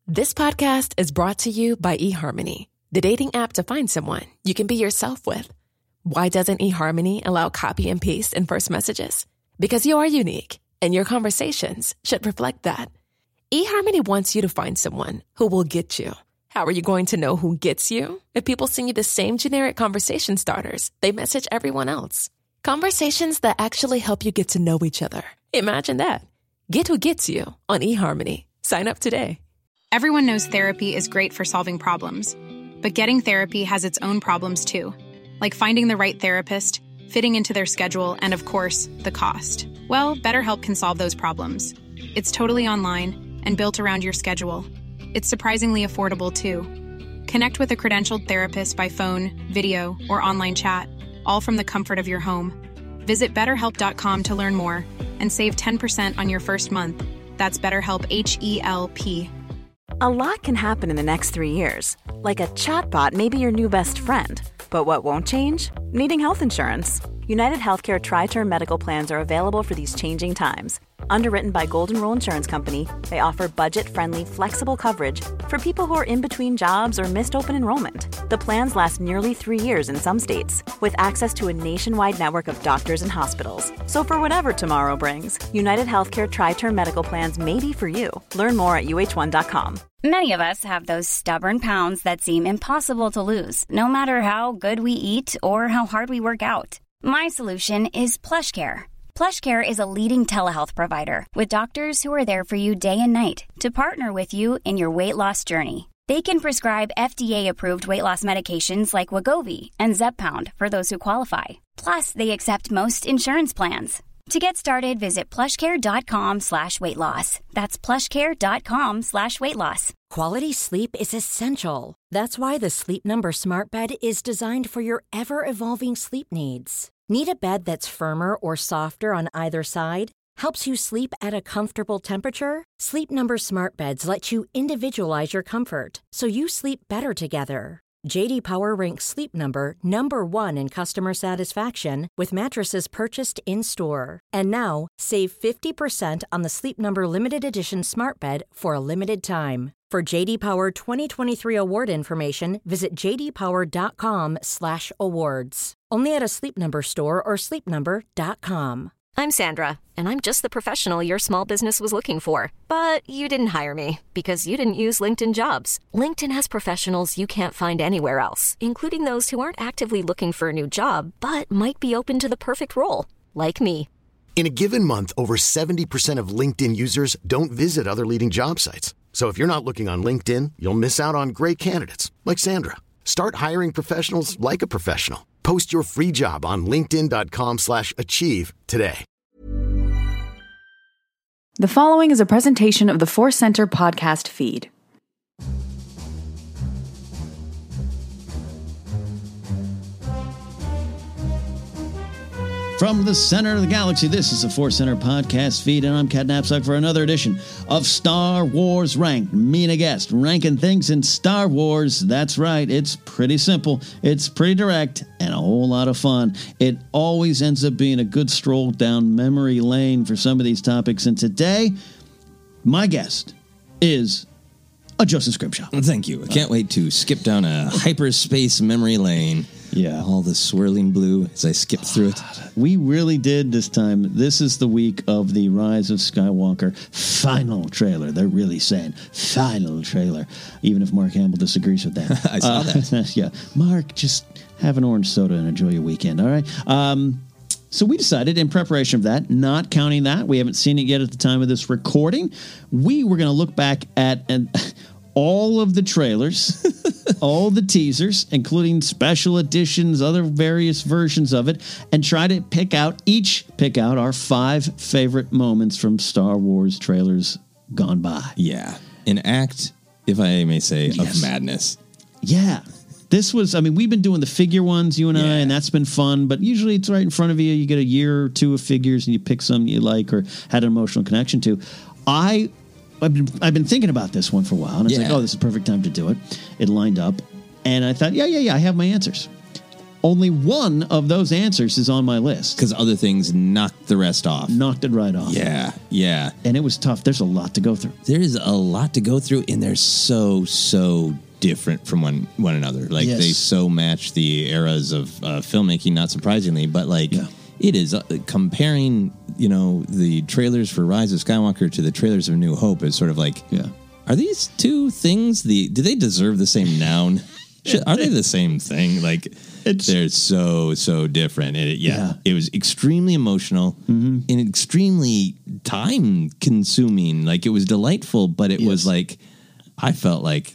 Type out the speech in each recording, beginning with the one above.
This podcast is brought to you by eHarmony, the dating app to find someone you can be yourself with. Why doesn't eHarmony allow copy and paste in first messages? Because you are unique, and your conversations should reflect that. eHarmony wants you to find someone who will get you. How are you going to know who gets you? If people send you the same generic conversation starters they message everyone else. Conversations that actually help you get to know each other. Imagine that. Get who gets you on eHarmony. Sign up today. Everyone knows therapy is great for solving problems, but getting therapy has its own problems too, like finding the right therapist, fitting into their schedule, and of course, the cost. Well, BetterHelp can solve those problems. It's totally online and built around your schedule. It's surprisingly affordable too. Connect with a credentialed therapist by phone, video, or online chat, all from the comfort of your home. Visit BetterHelp.com to learn more and save 10% on your first month. That's BetterHelp, H-E-L-P. A lot can happen in the next 3 years. Like a chatbot may be your new best friend. But what won't change? Needing health insurance. United Healthcare Tri-Term Medical Plans are available for these changing times. Underwritten by Golden Rule Insurance Company, they offer budget-friendly, flexible coverage for people who are in between jobs or missed open enrollment. The plans last nearly 3 years in some states, with access to a nationwide network of doctors and hospitals. So for whatever tomorrow brings, United Healthcare Tri-Term Medical Plans may be for you. Learn more at uh1.com. Many of us have those stubborn pounds that seem impossible to lose, no matter how good we eat or how hard we work out. My solution is PlushCare. PlushCare is a leading telehealth provider with doctors who are there for you day and night to partner with you in your weight loss journey. They can prescribe FDA-approved weight loss medications like Wegovy and Zepbound for those who qualify. Plus, they accept most insurance plans. To get started, visit plushcare.com/weightloss. That's plushcare.com/weightloss. Quality sleep is essential. That's why the Sleep Number Smart Bed is designed for your ever-evolving sleep needs. Need a bed that's firmer or softer on either side? Helps you sleep at a comfortable temperature? Sleep Number Smart Beds let you individualize your comfort, so you sleep better together. J.D. Power ranks Sleep Number number 1 in customer satisfaction with mattresses purchased in-store. And now, save 50% on the Sleep Number Limited Edition Smart Bed for a limited time. For J.D. Power 2023 award information, visit jdpower.com/awards. Only at a Sleep Number store or sleepnumber.com. I'm Sandra, and I'm just the professional your small business was looking for. But you didn't hire me because you didn't use LinkedIn Jobs. LinkedIn has professionals you can't find anywhere else, including those who aren't actively looking for a new job, but might be open to the perfect role, like me. In a given month, over 70% of LinkedIn users don't visit other leading job sites. So if you're not looking on LinkedIn, you'll miss out on great candidates like Sandra. Start hiring professionals like a professional. Post your free job on linkedin.com/achieve today. The following is a presentation of the Force Center podcast feed. From the center of the galaxy, this is the Force Center podcast feed, and I'm Cat Knapsack for another edition of Star Wars Ranked. Me and a guest ranking things in Star Wars. That's right, it's pretty simple, it's pretty direct, and a whole lot of fun. It always ends up being a good stroll down memory lane for some of these topics, and today, my guest is a Joseph Scrimshaw. Thank you. I can't wait to skip down a hyperspace memory lane. Yeah. All the swirling blue as I skip through it. We really did this time. This is the week of the Rise of Skywalker final trailer. They're really saying final trailer, even if Mark Hamill disagrees with that. I saw that. Yeah. Mark, just have an orange soda and enjoy your weekend, all right? So we decided in preparation of that, not counting that, we haven't seen it yet at the time of this recording, we were going to look back at all of the trailers, all the teasers, including special editions, other various versions of it, and try to pick out our 5 favorite moments from Star Wars trailers gone by. Yeah. An act, if I may say, of madness. Yeah. This was, I mean, we've been doing the figure ones, you and I, and that's been fun, but usually it's right in front of you. You get a year or two of figures and you pick some you like or had an emotional connection to. I've been thinking about this one for a while, and I was like, oh, this is the perfect time to do it. It lined up, and I thought, I have my answers. Only one of those answers is on my list. Because other things knocked the rest off. Knocked it right off. Yeah. And it was tough. There's a lot to go through. There is a lot to go through, and they're so different from one another. Like, they so match the eras of filmmaking, not surprisingly, but it is comparing, the trailers for Rise of Skywalker to the trailers of New Hope is sort of like, are these two things, do they deserve the same noun? Are they the same thing? Like, they're so different. It was extremely emotional and extremely time consuming. Like, it was delightful, but it was like, I felt like,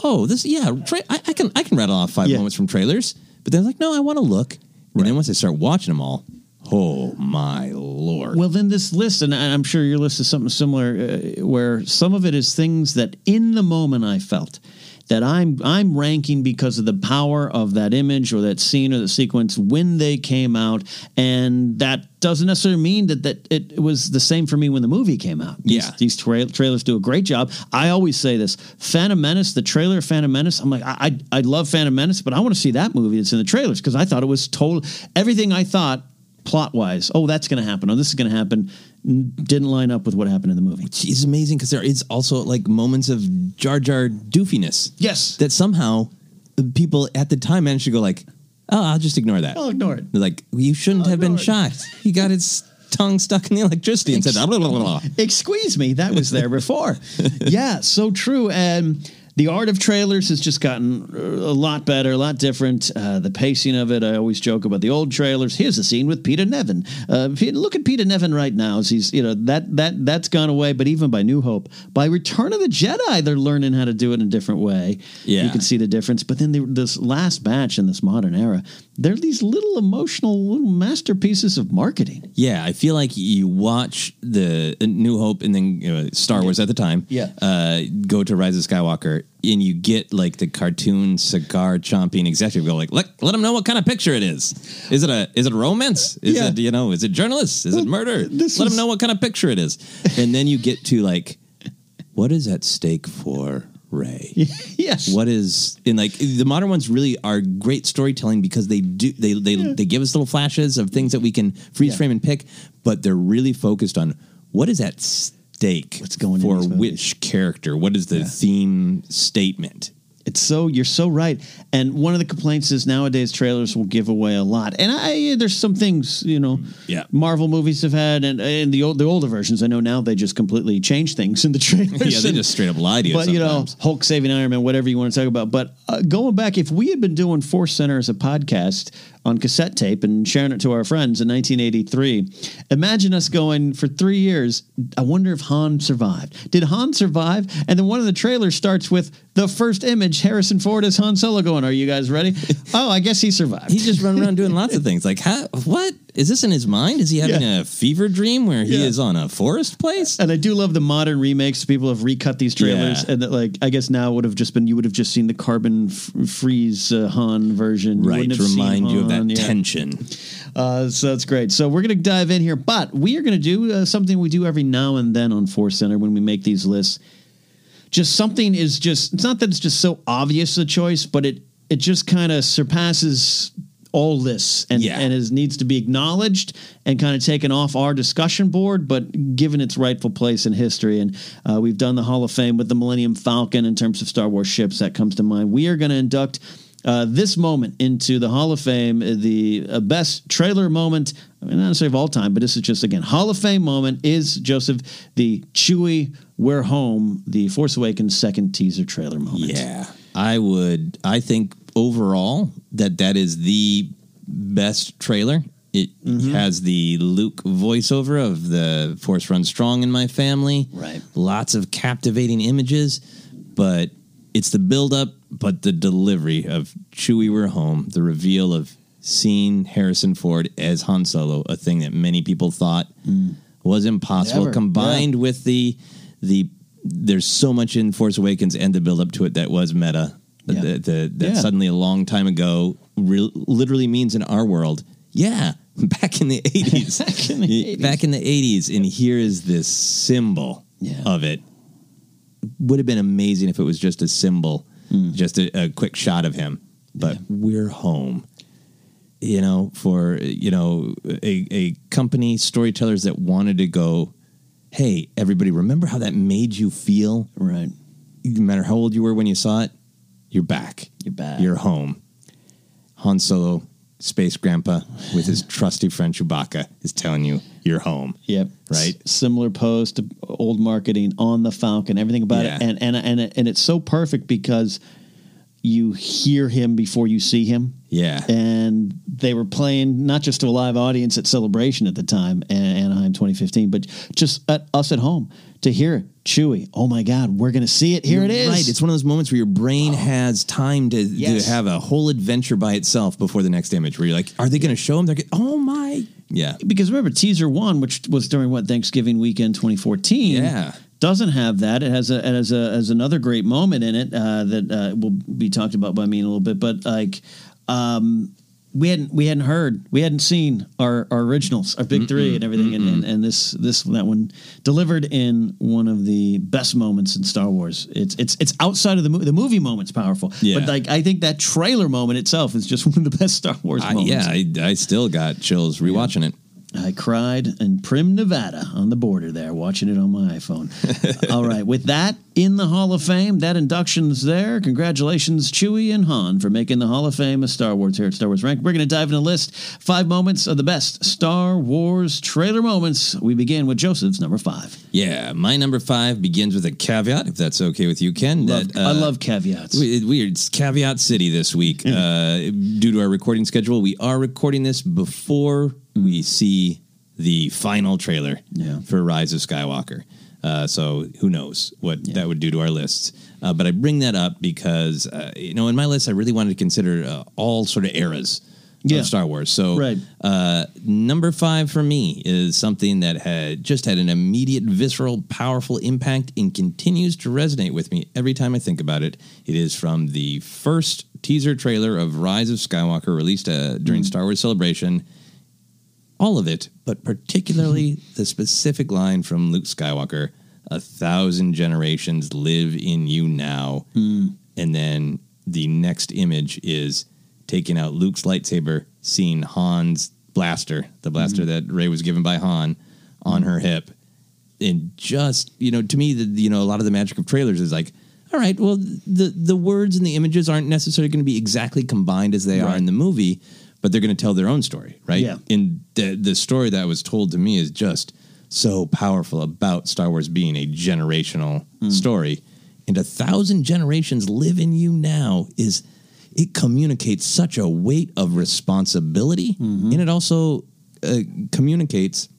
I can rattle off 5 moments from trailers, but they're like, no, I want to look. And then once I start watching them all, oh my Lord. Well, then this list, and I'm sure your list is something similar, where some of it is things that in the moment I felt that I'm ranking because of the power of that image or that scene or the sequence when they came out, and that doesn't necessarily mean that it was the same for me when the movie came out. These trailers do a great job. I always say this: Phantom Menace, the trailer of Phantom Menace. I'm like, I love Phantom Menace, but I want to see that movie that's in the trailers because I thought it was everything I thought plot-wise. Oh, that's going to happen. Oh, this is going to happen. Didn't line up with what happened in the movie. It's amazing because there is also like moments of Jar Jar doofiness. Yes. That somehow people at the time managed to go like, oh, I'll just ignore that. I'll ignore it. They're like, you shouldn't have been shocked. He got his tongue stuck in the electricity and said, blah, blah, blah, blah. Excuse me. That was there before. Yeah, so true. And the art of trailers has just gotten a lot better, a lot different. The pacing of it, I always joke about the old trailers. Here's a scene with Peter Nevin. Look at Peter Nevin right now. As he's, that's gone away. But even by New Hope, by Return of the Jedi, they're learning how to do it in a different way. Yeah. You can see the difference. But then this last batch in this modern era, they're these little emotional little masterpieces of marketing. Yeah, I feel like you watch the New Hope and then Star Wars at the time. Yeah. Go to Rise of Skywalker, and you get like the cartoon cigar chomping executive go like, let them know what kind of picture it is. Is it a romance? Is it is it journalists? Is it murder? Let them know what kind of picture it is. And then you get to like, what is at stake for Rey? Yes. What is in like the modern ones really are great storytelling because they give us little flashes of things that we can freeze frame and pick, but they're really focused on what is at stake. What's going for in which character? What is the theme statement? You're so right. And one of the complaints is nowadays trailers will give away a lot. And there's some things, Marvel movies have had, and the older versions, I know now they just completely change things in the trailers. Yeah, they just straight up lie to you. But, sometimes. Hulk saving Iron Man, whatever you want to talk about. But going back, if we had been doing Force Center as a podcast on cassette tape and sharing it to our friends in 1983, imagine us going for 3 years, I wonder if Han survived. Did Han survive? And then one of the trailers starts with the first image, Harrison Ford as Han Solo going, are you guys ready? Oh, I guess he survived. He's just running around doing lots of things. Like, what? Is this in his mind? Is he having a fever dream where he is on a forest place? And I do love the modern remakes. People have recut these trailers. And that, like, I guess now would have just been, you would have just seen the carbon freeze Han version. Right, to remind you of that tension. So that's great. So we're going to dive in here, but we are going to do something we do every now and then on Force Center when we make these lists. Just something is just, it's not that it's just so obvious a choice, but it just kind of surpasses all this and needs to be acknowledged and kind of taken off our discussion board, but given its rightful place in history. And we've done the Hall of Fame with the Millennium Falcon in terms of Star Wars ships. That comes to mind. We are going to induct this moment into the Hall of Fame, the best trailer moment, not necessarily of all time, but this is just, again, Hall of Fame moment is, Joseph, the Chewie, we're home, the Force Awakens second teaser trailer moment. Yeah, I think overall that is the best trailer. It has the Luke voiceover of the Force runs strong in my family. Right. Lots of captivating images, but it's the build-up, but the delivery of Chewie, we're home, the reveal of seeing Harrison Ford as Han Solo, a thing that many people thought was impossible, combined with the there's so much in Force Awakens and the build-up to it that was meta, that suddenly a long time ago literally means in our world, back in the 80s. Back in the 80s, and here is this symbol of it. Would have been amazing if it was just a symbol, just a quick shot of him. But we're home. for a company, storytellers that wanted to go, hey, everybody, remember how that made you feel? Right. No matter how old you were when you saw it, you're back. You're back. You're home. Han Solo, Space Grandpa, with his trusty friend Chewbacca, is telling you you're home. Yep. Right. Similar pose to old marketing on the Falcon, everything about it, and it's so perfect because you hear him before you see him. Yeah. And they were playing not just to a live audience at Celebration at the time, Anaheim 2015, but just at us at home to hear Chewie. Oh my God, we're going to see it. Here it is. Right. It's one of those moments where your brain has time to have a whole adventure by itself before the next image where you're like, are they going to show him? They're going, oh my. Yeah. Because remember, teaser 1, which was during Thanksgiving weekend 2014. Yeah. Doesn't have that. It has another great moment in it that will be talked about by me in a little bit. But we hadn't seen our originals, our big three, and everything. And that one delivered in one of the best moments in Star Wars. It's outside of the movie. The movie moment's powerful, but I think that trailer moment itself is just one of the best Star Wars moments. I still got chills rewatching it. I cried in Prim, Nevada on the border there, watching it on my iPhone. All right. With that in the Hall of Fame, that induction's there. Congratulations, Chewie and Han, for making the Hall of Fame of Star Wars here at Star Wars Rank. We're going to dive into a list. 5 moments of the best Star Wars trailer moments. We begin with Joseph's number 5. Yeah, my number 5 begins with a caveat, if that's okay with you, Ken. I love caveats. Weird. It's Caveat City this week. Due to our recording schedule, we are recording this before we see the final trailer for Rise of Skywalker. So who knows what that would do to our lists. But I bring that up because, in my list, I really wanted to consider all sort of eras of Star Wars. So number 5 for me is something that had an immediate, visceral, powerful impact and continues to resonate with me every time I think about it. It is from the first teaser trailer of Rise of Skywalker released during Star Wars Celebration. All of it, but particularly the specific line from Luke Skywalker, 1,000 generations live in you now. And then the next image is taking out Luke's lightsaber, seeing Han's blaster, the blaster that Rey was given by Han, on her hip. And just, to me, a lot of the magic of trailers is like, all right, well, the words and the images aren't necessarily going to be exactly combined as they are in the movie, but they're going to tell their own story, right? Yeah. And the story that was told to me is just so powerful about Star Wars being a generational story. And 1,000 generations live in you now it communicates such a weight of responsibility. And it also communicates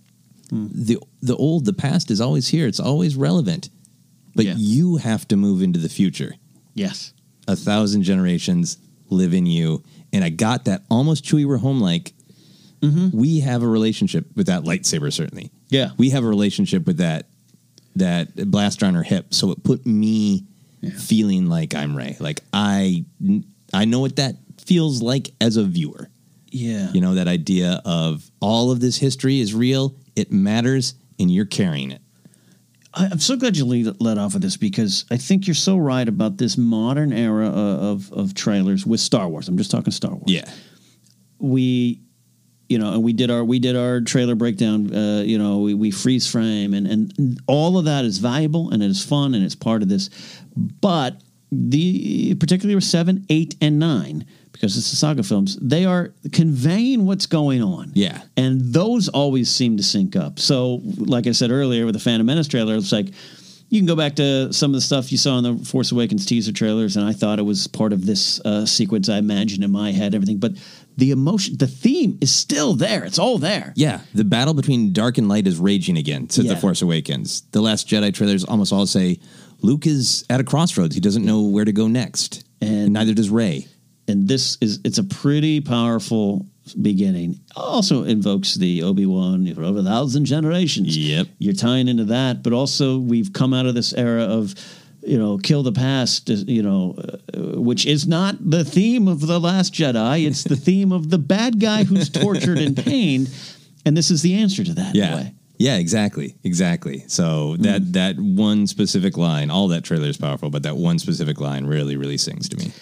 the past is always here. It's always relevant. But you have to move into the future. Yes. 1,000 generations live in you. And I got that almost Chewie we're home like. We have a relationship with that lightsaber, certainly. Yeah. We have a relationship with that blaster on her hip. So it put me feeling like I'm Rey. Like I know what that feels like as a viewer. Yeah. That idea of all of this history is real, it matters, and you're carrying it. I'm so glad you led off with this because I think you're so right about this modern era of trailers with Star Wars. I'm just talking Star Wars. Yeah. We did our trailer breakdown. We freeze frame and all of that is valuable and it is fun and it's part of this. But particularly with 7, 8, and 9, because it's the saga films, they are conveying what's going on. Yeah. And those always seem to sync up. So, like I said earlier with the Phantom Menace trailer, it's like you can go back to some of the stuff you saw in the Force Awakens teaser trailers, and I thought it was part of this sequence I imagined in my head, everything. But the emotion, the theme is still there. It's all there. Yeah. The battle between dark and light is raging again since the Force Awakens. The Last Jedi trailers almost all say Luke is at a crossroads. He doesn't know where to go next. And neither does Rey. And it's a pretty powerful beginning. Also invokes the Obi-Wan for over 1,000 generations. Yep. You're tying into that, but also we've come out of this era of, kill the past, which is not the theme of The Last Jedi. It's the theme of the bad guy who's tortured and pained. And this is the answer to that. Yeah. In a way. Yeah, exactly. So that one specific line, all that trailer is powerful, but that one specific line really, really sings to me.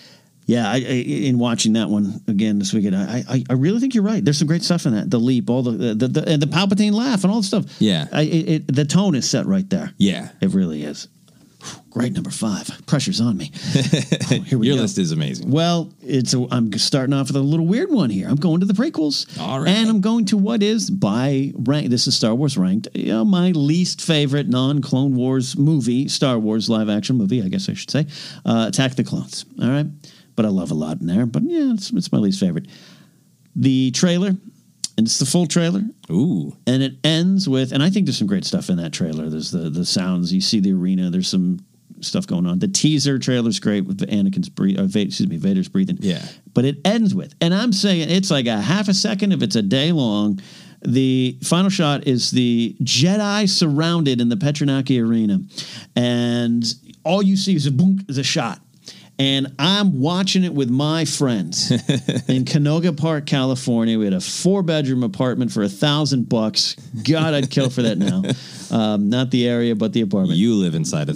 Yeah, in watching that one again this weekend, I really think you're right. There's some great stuff in that. The leap, all the Palpatine laugh, and all the stuff. Yeah, the tone is set right there. Yeah, it really is. Great number 5. Pressure's on me. Here we Your go. list is amazing. Well, I'm starting off with a little weird one here. I'm going to the prequels. All right. And I'm going to what is by rank. This is Star Wars ranked. My least favorite non-Clone Wars movie, Star Wars live action movie, I guess I should say, Attack the Clones. All right. But I love a lot in there. But yeah, it's my least favorite. The trailer. And it's the full trailer. Ooh. And it ends with, and I think there's some great stuff in that trailer. There's the sounds. You see the arena. There's some stuff going on. The teaser trailer's great with Vader's breathing. Yeah. But it ends with, and I'm saying it's like a half a second if it's a day long. The final shot is the Jedi surrounded in the Petronaki Arena. And all you see is a shot. And I'm watching it with my friends in Canoga Park, California. We had a 4-bedroom apartment for $1,000. God, I'd kill for that now. Not the area, but the apartment. You live inside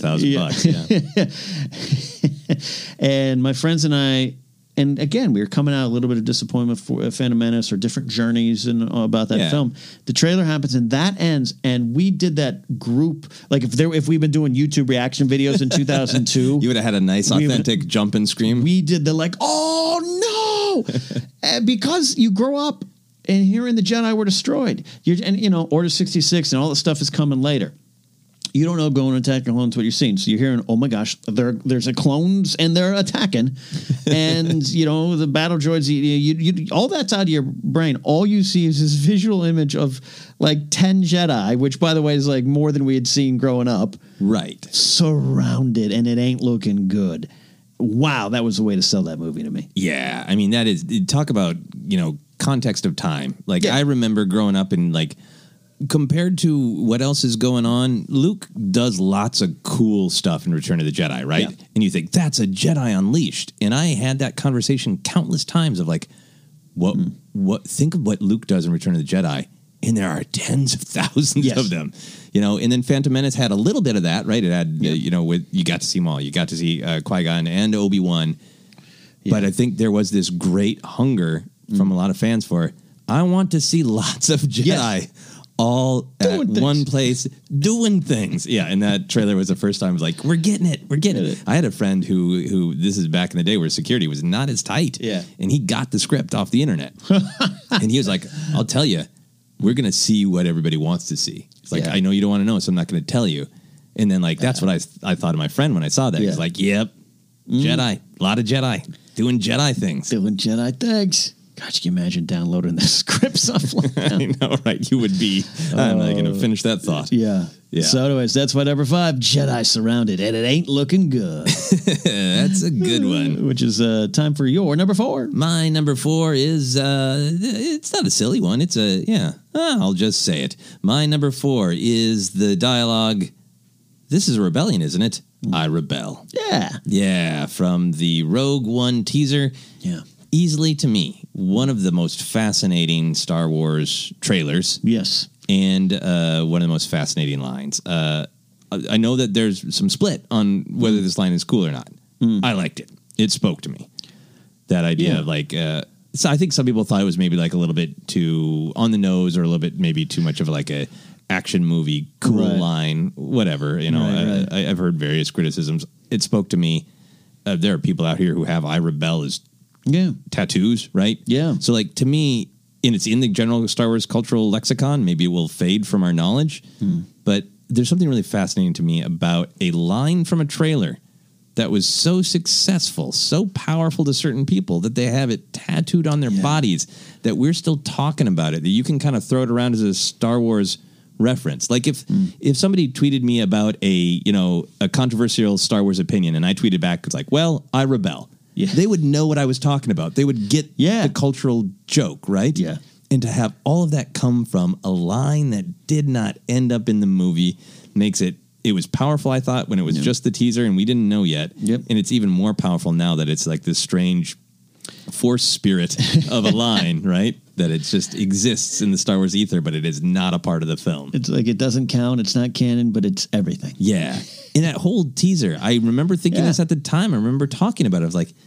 $1,000. Yeah. And my friends and I, and again, we were coming out a little bit of disappointment for Phantom Menace or different journeys and about that film. The trailer happens and that ends, and we did that group like if we've been doing YouTube reaction videos in 2002, you would have had a nice authentic jump and scream. We did the like, oh no, because you grow up and hearing the Jedi were destroyed. Order 66 and all that stuff is coming later. You don't know going to attack the clones what you're seeing. So you're hearing, oh my gosh, there's a clones and they're attacking. And, the battle droids, you all that's out of your brain. All you see is this visual image of like 10 Jedi, which by the way is like more than we had seen growing up. Right. Surrounded, and it ain't looking good. Wow, that was the way to sell that movie to me. Yeah. I mean, that is, talk about, context of time. Like I remember growing up and like, compared to what else is going on, Luke does lots of cool stuff in Return of the Jedi, right? Yeah. And you think, that's a Jedi Unleashed. And I had that conversation countless times of like, think of what Luke does in Return of the Jedi, and there are tens of thousands of them. And then Phantom Menace had a little bit of that, right? It had, you got to see them all. You got to see Qui-Gon and Obi-Wan. Yeah. But I think there was this great hunger from a lot of fans for, I want to see lots of Jedi all at one place doing things. Yeah, and that trailer was the first time I was like, we're getting it. I had a friend who this is back in the day where security was not as tight. Yeah. And he got the script off the internet. And he was like, I'll tell you, we're going to see what everybody wants to see. It's like, I know you don't want to know, so I'm not going to tell you. And then like, that's what I thought of my friend when I saw that. He's like, yep, Jedi, a lot of Jedi, doing Jedi things. Doing Jedi things. God, can you imagine downloading the scripts offline? I know, right? You would be. I'm not going to finish that thought. Yeah. So anyways, that's my number 5, Jedi Surrounded, and it ain't looking good. That's a good one. Which is time for your number 4. My number 4 is, it's not a silly one. It's I'll just say it. My number 4 is the dialogue, this is a rebellion, isn't it? I rebel. Yeah. Yeah, from the Rogue One teaser. Yeah. Easily, to me, one of the most fascinating Star Wars trailers. Yes. And one of the most fascinating lines. I know that there's some split on whether this line is cool or not. I liked it. It spoke to me. That idea of like... so I think some people thought it was maybe like a little bit too on the nose or a little bit maybe too much of like a action movie cool line, whatever. I've heard various criticisms. It spoke to me. There are people out here who have I rebel as tattoos, right? Yeah. So like to me, and it's in the general Star Wars cultural lexicon, maybe it will fade from our knowledge, but there's something really fascinating to me about a line from a trailer that was so successful, so powerful to certain people that they have it tattooed on their bodies, that we're still talking about it, that you can kind of throw it around as a Star Wars reference. Like if somebody tweeted me about a controversial Star Wars opinion and I tweeted back, it's like, well, I rebel. Yeah. They would know what I was talking about. They would get the cultural joke, right? Yeah. And to have all of that come from a line that did not end up in the movie makes it was powerful, I thought, when it was just the teaser and we didn't know yet. Yep. And it's even more powerful now that it's like this strange force spirit of a line, right? That it just exists in the Star Wars ether, but it is not a part of the film. It's like it doesn't count, it's not canon, but it's everything. Yeah. In that whole teaser, I remember thinking this at the time. I remember talking about it. I was like,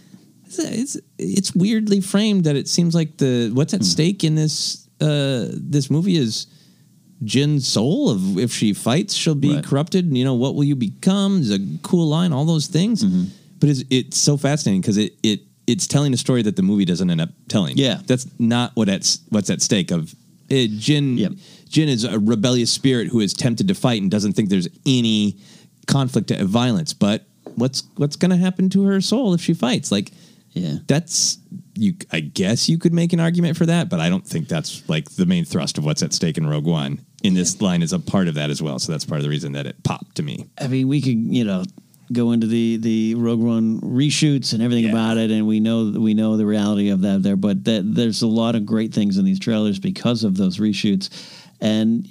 It's weirdly framed that it seems like what's at stake in this movie is Jin's soul. Of if she fights, she'll be corrupted. You know, what will you become? Is a cool line. All those things, but it's so fascinating because it's telling a story that the movie doesn't end up telling. Yeah, that's not what's at stake. Jin is a rebellious spirit who is tempted to fight and doesn't think there's any conflict of violence. But what's going to happen to her soul if she fights? Like, that's I guess you could make an argument for that, but I don't think that's like the main thrust of what's at stake in Rogue One. In this line is a part of that as well. So that's part of the reason that it popped to me. I mean, we could, go into the Rogue One reshoots and everything about it, and we know the reality of that there. But there's a lot of great things in these trailers because of those reshoots, and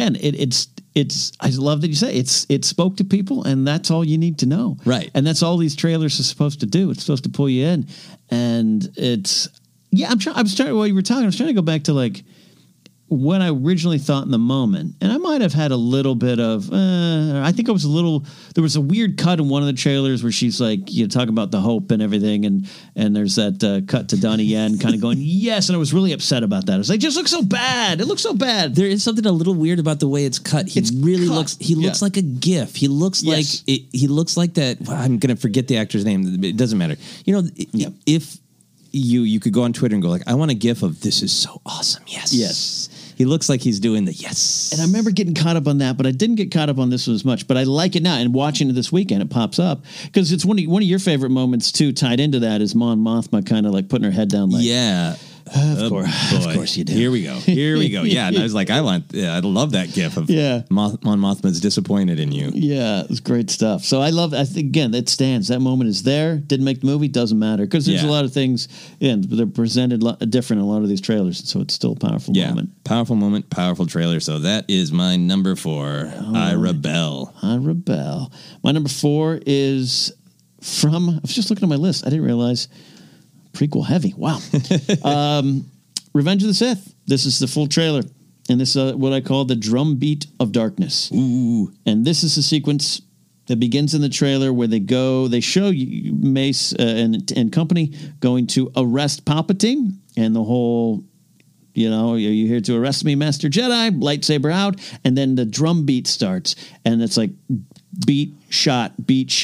it's I love that you say it spoke to people, and that's all you need to know, right? And that's all these trailers are supposed to do. It's supposed to pull you in, and it's I was trying while you were talking. I was trying to go back to like what I originally thought in the moment, and I might have had a little bit of, I think I was there was a weird cut in one of the trailers where she's like, talking about the hope and everything, and there's that cut to Donnie Yen kind of going, yes, and I was really upset about that. I was like, it just looks so bad. It looks so bad. There is something a little weird about the way it's cut. He looks like a GIF. He looks like, he looks like that, I'm going to forget the actor's name. It doesn't matter. If you could go on Twitter and go like, I want a GIF of this is so awesome. Yes. He looks like he's doing the yes. And I remember getting caught up on that, but I didn't get caught up on this one as much. But I like it now. And watching it this weekend, it pops up. Because it's one of your favorite moments, too, tied into that is Mon Mothma kind of like putting her head down like... Yeah. Of course you do. Here we go. Yeah, and I was like, I love that gif of Mon Mothma's disappointed in you. Yeah, it's great stuff. So I think, again, it stands. That moment is there. Didn't make the movie, doesn't matter. Because there's a lot of things, they're presented different in a lot of these trailers, so it's still a powerful moment. Powerful moment, powerful trailer. So that is my number 4, I Rebel. I Rebel. My number 4 is from, I was just looking at my list. I didn't realize... Prequel heavy. Wow. Revenge of the Sith. This is the full trailer. And this is what I call the drumbeat of darkness. Ooh. And this is a sequence that begins in the trailer where they show you Mace and company going to arrest Palpatine. And the whole, are you here to arrest me, Master Jedi? Lightsaber out. And then the drum beat starts. And it's like beat, shot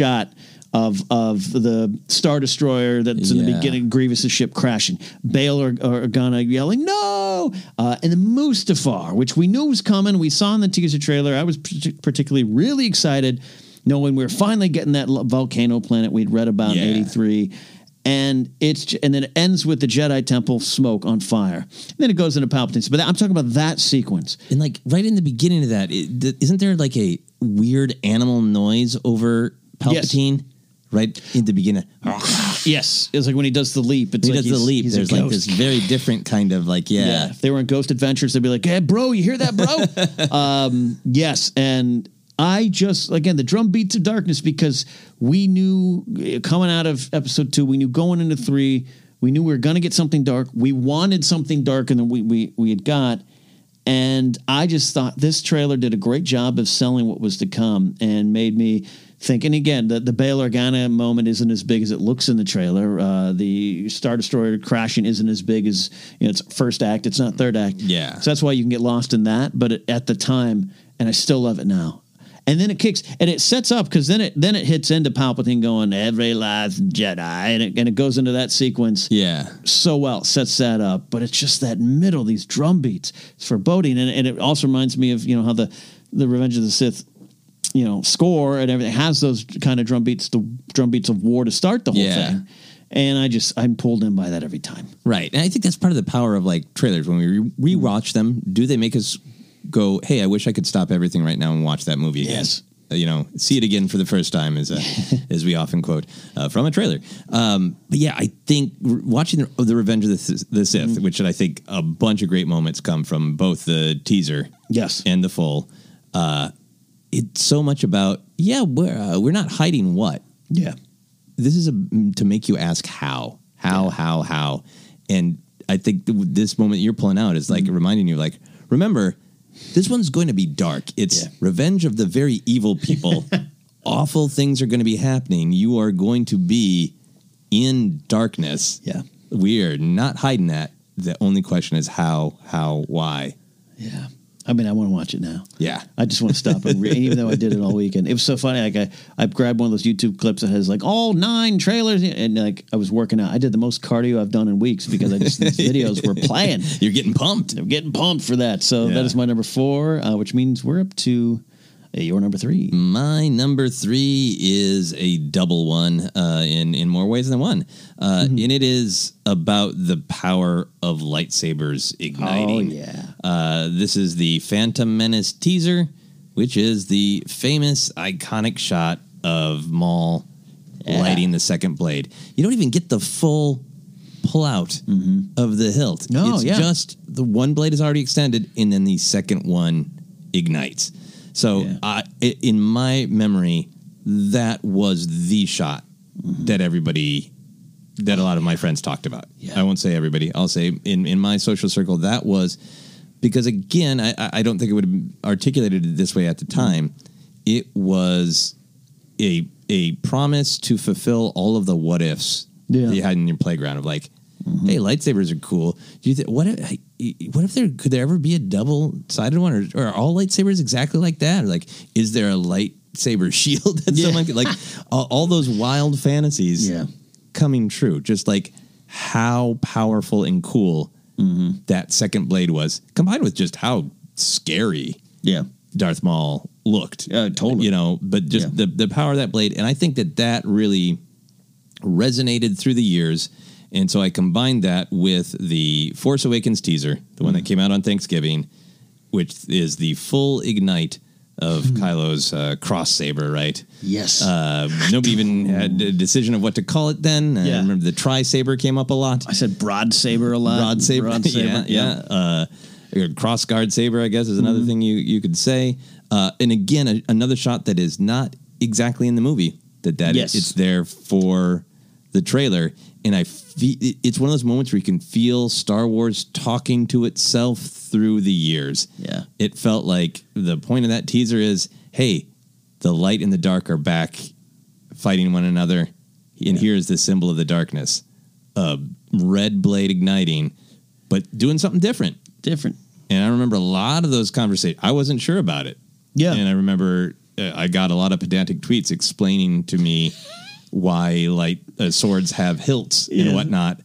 of the Star Destroyer that's in the beginning, Grievous' ship crashing, Bail Organa yelling, no! And then Mustafar, which we knew was coming. We saw in the teaser trailer. I was particularly really excited knowing we were finally getting that volcano planet we'd read about in 83. And then it ends with the Jedi Temple smoke on fire. And then it goes into Palpatine. But I'm talking about that sequence. And like right in the beginning of that, isn't there like a weird animal noise over Palpatine? Yes. Right in the beginning. Yes. It's like when he does the leap. There's like this very different kind of like, If they were in Ghost Adventures, they'd be like, hey, bro, you hear that, bro? Yes. And I just, again, the drum beats of darkness, because we knew coming out of episode 2, we knew going into 3, we knew we were going to get something dark. We wanted something darker than we had got. And I just thought this trailer did a great job of selling what was to come and made me think. And again, the Bail Organa moment isn't as big as it looks in the trailer. The Star Destroyer crashing isn't as big as, it's first act. It's not third act. Yeah. So that's why you can get lost in that. But at the time, and I still love it now. And then it kicks, and it sets up, because then it hits into Palpatine going, every last Jedi, and it goes into that sequence so well, sets that up. But it's just that middle, these drum beats, it's foreboding. And it also reminds me of, how the Revenge of the Sith, score and everything has those kind of drum beats, the drum beats of war to start the whole thing. And I'm pulled in by that every time. Right. And I think that's part of the power of like trailers. When we rewatch them, do they make us go, hey, I wish I could stop everything right now and watch that movie again? Yes. See it again for the first time, as we often quote from a trailer. But yeah, I think watching the Revenge of the Sith, which I think a bunch of great moments come from both the teaser and the full, it's so much about, we're not hiding what. Yeah. This is to make you ask how. And I think this moment you're pulling out is like reminding you, like, remember, this one's going to be dark. It's revenge of the very evil people. Awful things are going to be happening. You are going to be in darkness. Yeah. We are not hiding that. The only question is how, why. Yeah. I mean, I want to watch it now. Yeah. I just want to stop and even though I did it all weekend. It was so funny. Like I grabbed one of those YouTube clips that has like all 9 trailers, and like I was working out. I did the most cardio I've done in weeks because these videos were playing. You're getting pumped. I'm getting pumped for that. So that is my number 4, which means we're up to your number 3. My number 3 is a double one in more ways than one. And it is about the power of lightsabers igniting. Oh, yeah. This is the Phantom Menace teaser, which is the famous, iconic shot of Maul lighting the second blade. You don't even get the full pull out of the hilt. No, it's just the one blade is already extended, and then the second one ignites. So in my memory, that was the shot that a lot of my friends talked about. Yeah. I won't say everybody. I'll say in my social circle, that was because, again, I don't think it would have articulated it this way at the time. It was a promise to fulfill all of the what ifs that you had in your playground of like, hey, lightsabers are cool. Do you what if could there ever be a double-sided one, or are all lightsabers exactly like that? Or like, is there a lightsaber shield that someone could, like all those wild fantasies coming true? Just like how powerful and cool that second blade was, combined with just how scary Darth Maul looked. Totally. You know, but just the power of that blade, and I think that really resonated through the years. And so I combined that with the Force Awakens teaser, the one that came out on Thanksgiving, which is the full ignite of Kylo's cross saber, right? Yes. Nobody even had a decision of what to call it then. I remember the tri-saber came up a lot. I said broad saber a lot. Broad saber. Cross guard saber, I guess, is another thing you could say. And again, another shot that is not exactly in the movie. It's there for the trailer. And it's one of those moments where you can feel Star Wars talking to itself through the years. Yeah. It felt like the point of that teaser is, hey, the light and the dark are back fighting one another. And here's the symbol of the darkness. A red blade igniting, but doing something different. And I remember a lot of those conversations. I wasn't sure about it. Yeah. And I remember I got a lot of pedantic tweets explaining to me why swords have hilts and whatnot.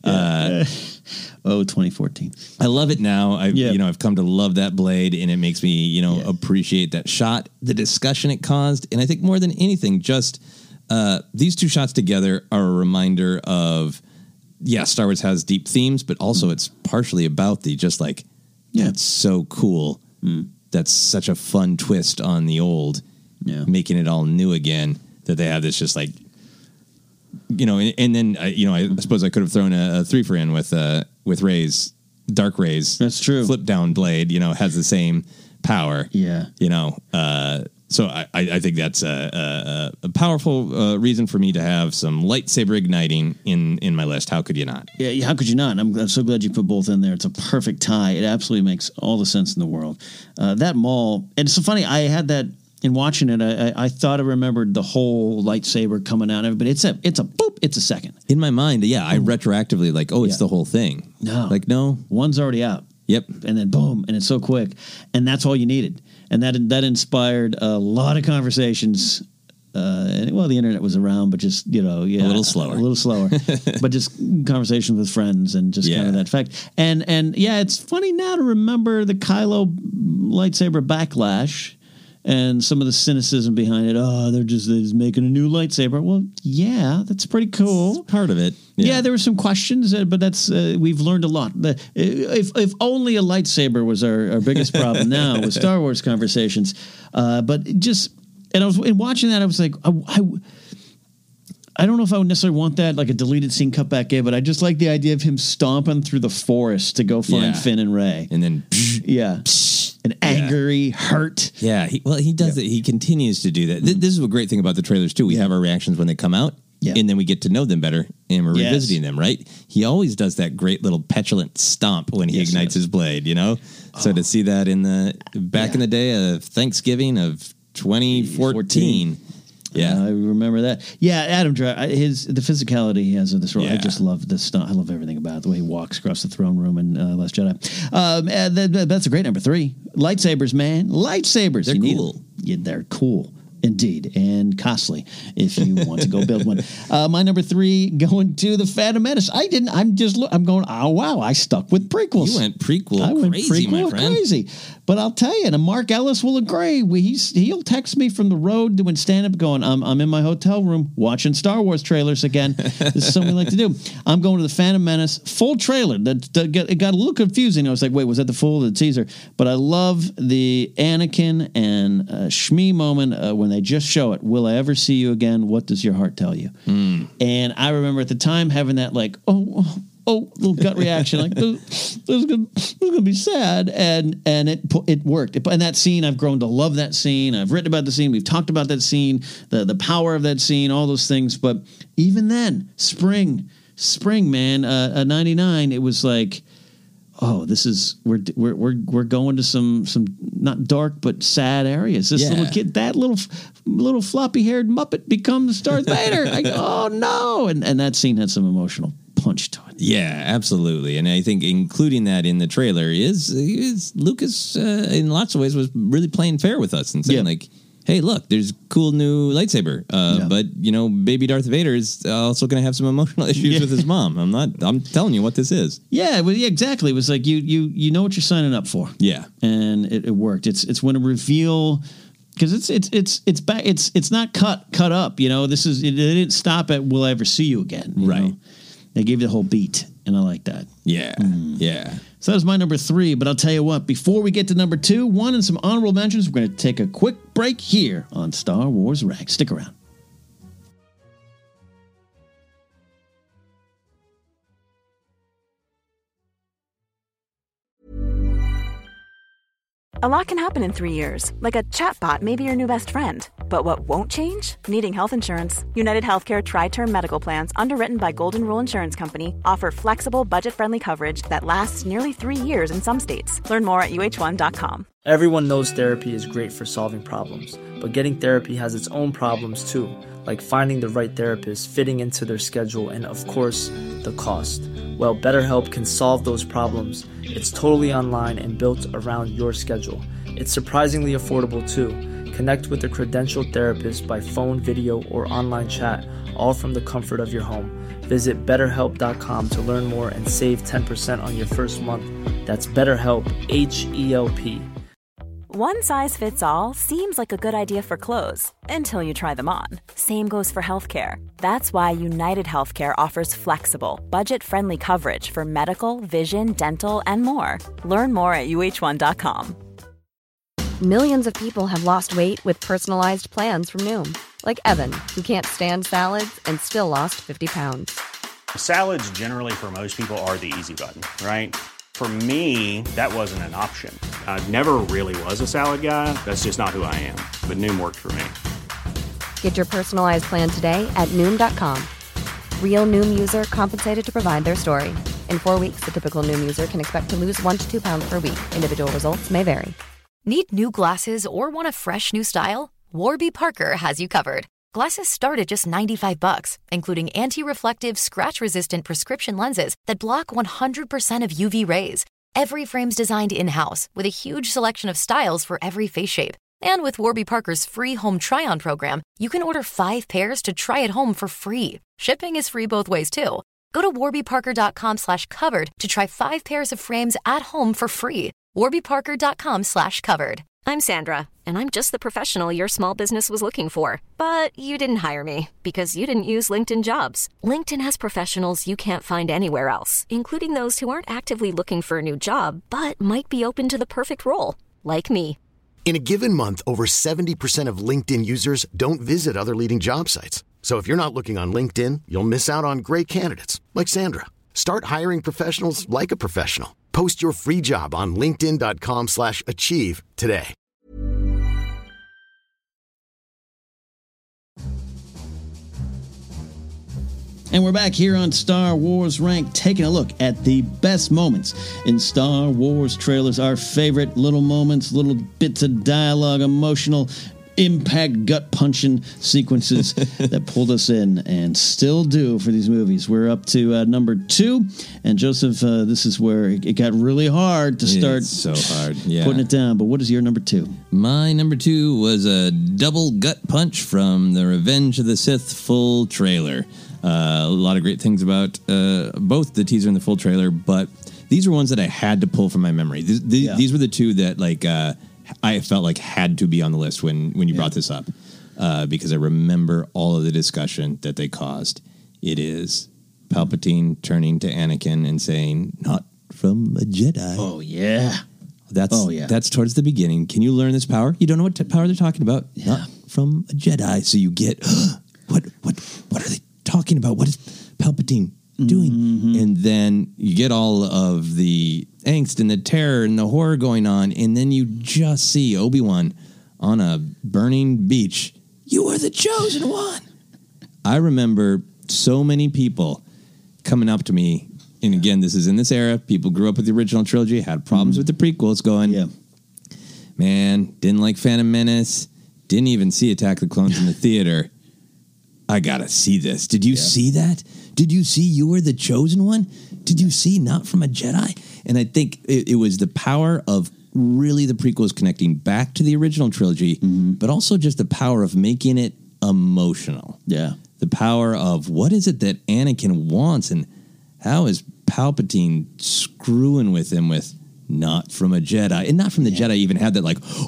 2014. I love it now. I've come to love that blade, and it makes me, appreciate that shot, the discussion it caused. And I think more than anything, just these two shots together are a reminder of, Star Wars has deep themes, but also it's partially about that's so cool. That's such a fun twist on the old, making it all new again, that they have this just like, and then I suppose I could have thrown a 3-for in with Rey's Dark Rey's. That's true. Flip down blade, has the same power. Yeah. So I think that's a powerful reason for me to have some lightsaber igniting in my list. How could you not? Yeah, how could you not? I'm so glad you put both in there. It's a perfect tie. It absolutely makes all the sense in the world. That Maul, and it's so funny. I had that. In watching it, I thought I remembered the whole lightsaber coming out of it, but it's a boop, it's a second. In my mind, I retroactively it's the whole thing. No. One's already out. Yep. And then boom, and it's so quick. And that's all you needed. And that inspired a lot of conversations. The internet was around, but just, a little slower, but just conversations with friends and just kind of that fact. And it's funny now to remember the Kylo lightsaber backlash. And some of the cynicism behind it. Oh, they're just making a new lightsaber. Well, that's pretty cool. It's part of it. Yeah, there were some questions, but that's we've learned a lot. If only a lightsaber was our biggest problem now with Star Wars conversations. But I was watching that. I was like, I don't know if I would necessarily want that, like a deleted scene cut back in, but I just like the idea of him stomping through the forest to go find Finn and Rey. And then, an angry, hurt. Yeah, he does it. He continues to do that. This is a great thing about the trailers, too. We have our reactions when they come out, and then we get to know them better, and we're revisiting them, right? He always does that great little petulant stomp when he ignites his blade, So to see that in the day of Thanksgiving of 2014... Yeah. I remember that. Yeah, Adam Driver, the physicality he has of this role. I just love this stuff. I love everything about it, the way he walks across the throne room in Last Jedi. That's a great number 3. Lightsabers, man. Lightsabers. They're cool. Yeah, they're cool. Indeed, and costly if you want to go build one. My number 3 going to the Phantom Menace. I'm going. Oh wow! I stuck with prequels. You went prequel. I went crazy, prequel my friend. Crazy. But I'll tell you, and Mark Ellis will agree. He'll text me from the road doing stand up, going, "I'm in my hotel room watching Star Wars trailers again." This is something we like to do. I'm going to the Phantom Menace full trailer. It got a little confusing. I was like, "Wait, was that the full or the teaser?" But I love the Anakin and Shmi moment when they just show it. Will I ever see you again? What does your heart tell you? And I remember at the time having that like, little gut reaction, like this is gonna be sad, and it worked. And that scene, I've grown to love that scene. I've written about the scene. We've talked about that scene, the power of that scene, all those things. But even then, spring, man, 99, it was like, oh, this is we're going to some not dark but sad areas. This little kid, that little floppy haired Muppet becomes Darth Vader. Oh no! And that scene had some emotional punch to it. Yeah, absolutely. And I think including that in the trailer is Lucas in lots of ways was really playing fair with us and saying like, hey, look, there's a cool new lightsaber. But, baby Darth Vader is also going to have some emotional issues with his mom. I'm telling you what this is. Yeah, well, exactly. It was like, you know what you're signing up for. Yeah. And it worked. It's when a reveal, because it's back. It's not cut up. They didn't stop at will I ever see you again. Right. They gave you the whole beat, and I like that. Yeah, yeah. So that was my number 3, but I'll tell you what, before we get to number 2, 1 and some honorable mentions, we're going to take a quick break here on Star Wars Ranked. Stick around. A lot can happen in 3 years, like a chatbot may be your new best friend. But what won't change? Needing health insurance. United Healthcare Tri-Term Medical Plans, underwritten by Golden Rule Insurance Company, offer flexible, budget-friendly coverage that lasts nearly 3 years in some states. Learn more at uh1.com. Everyone knows therapy is great for solving problems, but getting therapy has its own problems too, like finding the right therapist, fitting into their schedule, and of course, the cost. Well, BetterHelp can solve those problems. It's totally online and built around your schedule. It's surprisingly affordable too. Connect with a credentialed therapist by phone, video, or online chat, all from the comfort of your home. Visit BetterHelp.com to learn more and save 10% on your first month. That's BetterHelp, H-E-L-P. One size fits all seems like a good idea for clothes until you try them on. Same goes for healthcare. That's why United Healthcare offers flexible, budget-friendly coverage for medical, vision, dental, and more. Learn more at uh1.com. Millions of people have lost weight with personalized plans from Noom. Like Evan, who can't stand salads and still lost 50 pounds. Salads generally for most people are the easy button, right? For me, that wasn't an option. I never really was a salad guy. That's just not who I am. But Noom worked for me. Get your personalized plan today at Noom.com. Real Noom user compensated to provide their story. In 4 weeks, the typical Noom user can expect to lose 1 to 2 pounds per week. Individual results may vary. Need new glasses or want a fresh new style? Warby Parker has you covered. Glasses start at just $95, including anti-reflective, scratch-resistant prescription lenses that block 100% of UV rays. Every frame's designed in-house with a huge selection of styles for every face shape. And with Warby Parker's free home try-on program, you can order 5 pairs to try at home for free. Shipping is free both ways, too. Go to warbyparker.com/covered to try 5 pairs of frames at home for free. warbyparker.com/covered. I'm Sandra, and I'm just the professional your small business was looking for. But you didn't hire me because you didn't use LinkedIn Jobs. LinkedIn has professionals you can't find anywhere else, including those who aren't actively looking for a new job, but might be open to the perfect role, like me. In a given month, over 70% of LinkedIn users don't visit other leading job sites. So if you're not looking on LinkedIn, you'll miss out on great candidates like Sandra. Start hiring professionals like a professional. Post your free job on linkedin.com/achieve today. And we're back here on Star Wars Ranked, taking a look at the best moments in Star Wars trailers, our favorite little moments, little bits of dialogue, emotional impact gut punching sequences that pulled us in and still do for these movies. We're up to number 2, and Joseph, this is where it got really hard to start. It's so hard, yeah. Putting it down. But what is your number 2? My number 2 was a double gut punch from the Revenge of the Sith full trailer. A lot of great things about both the teaser and the full trailer, but these were ones that I had to pull from my memory. These were the two that I felt like had to be on the list when you brought this up, because I remember all of the discussion that they caused. It is Palpatine turning to Anakin and saying, "Not from a Jedi." Oh yeah, that's towards the beginning. Can you learn this power? You don't know what power they're talking about. Yeah. Not from a Jedi. So you get what are they talking about? What is Palpatine doing? Mm-hmm. And then you get all of the angst and the terror and the horror going on, and then you just see Obi-Wan on a burning beach. You are the chosen one. I remember so many people coming up to me, and again, this is in this era. People grew up with the original trilogy, had problems with the prequels, going, man, didn't like Phantom Menace, didn't even see Attack of the Clones in the theater. I gotta see this. Did you see that? Did you see you were the chosen one? Did you see Not from a Jedi? And I think it was the power of really the prequels connecting back to the original trilogy, but also just the power of making it emotional. Yeah. The power of what is it that Anakin wants, and how is Palpatine screwing with him with Not from a Jedi. And Not from the Jedi even had that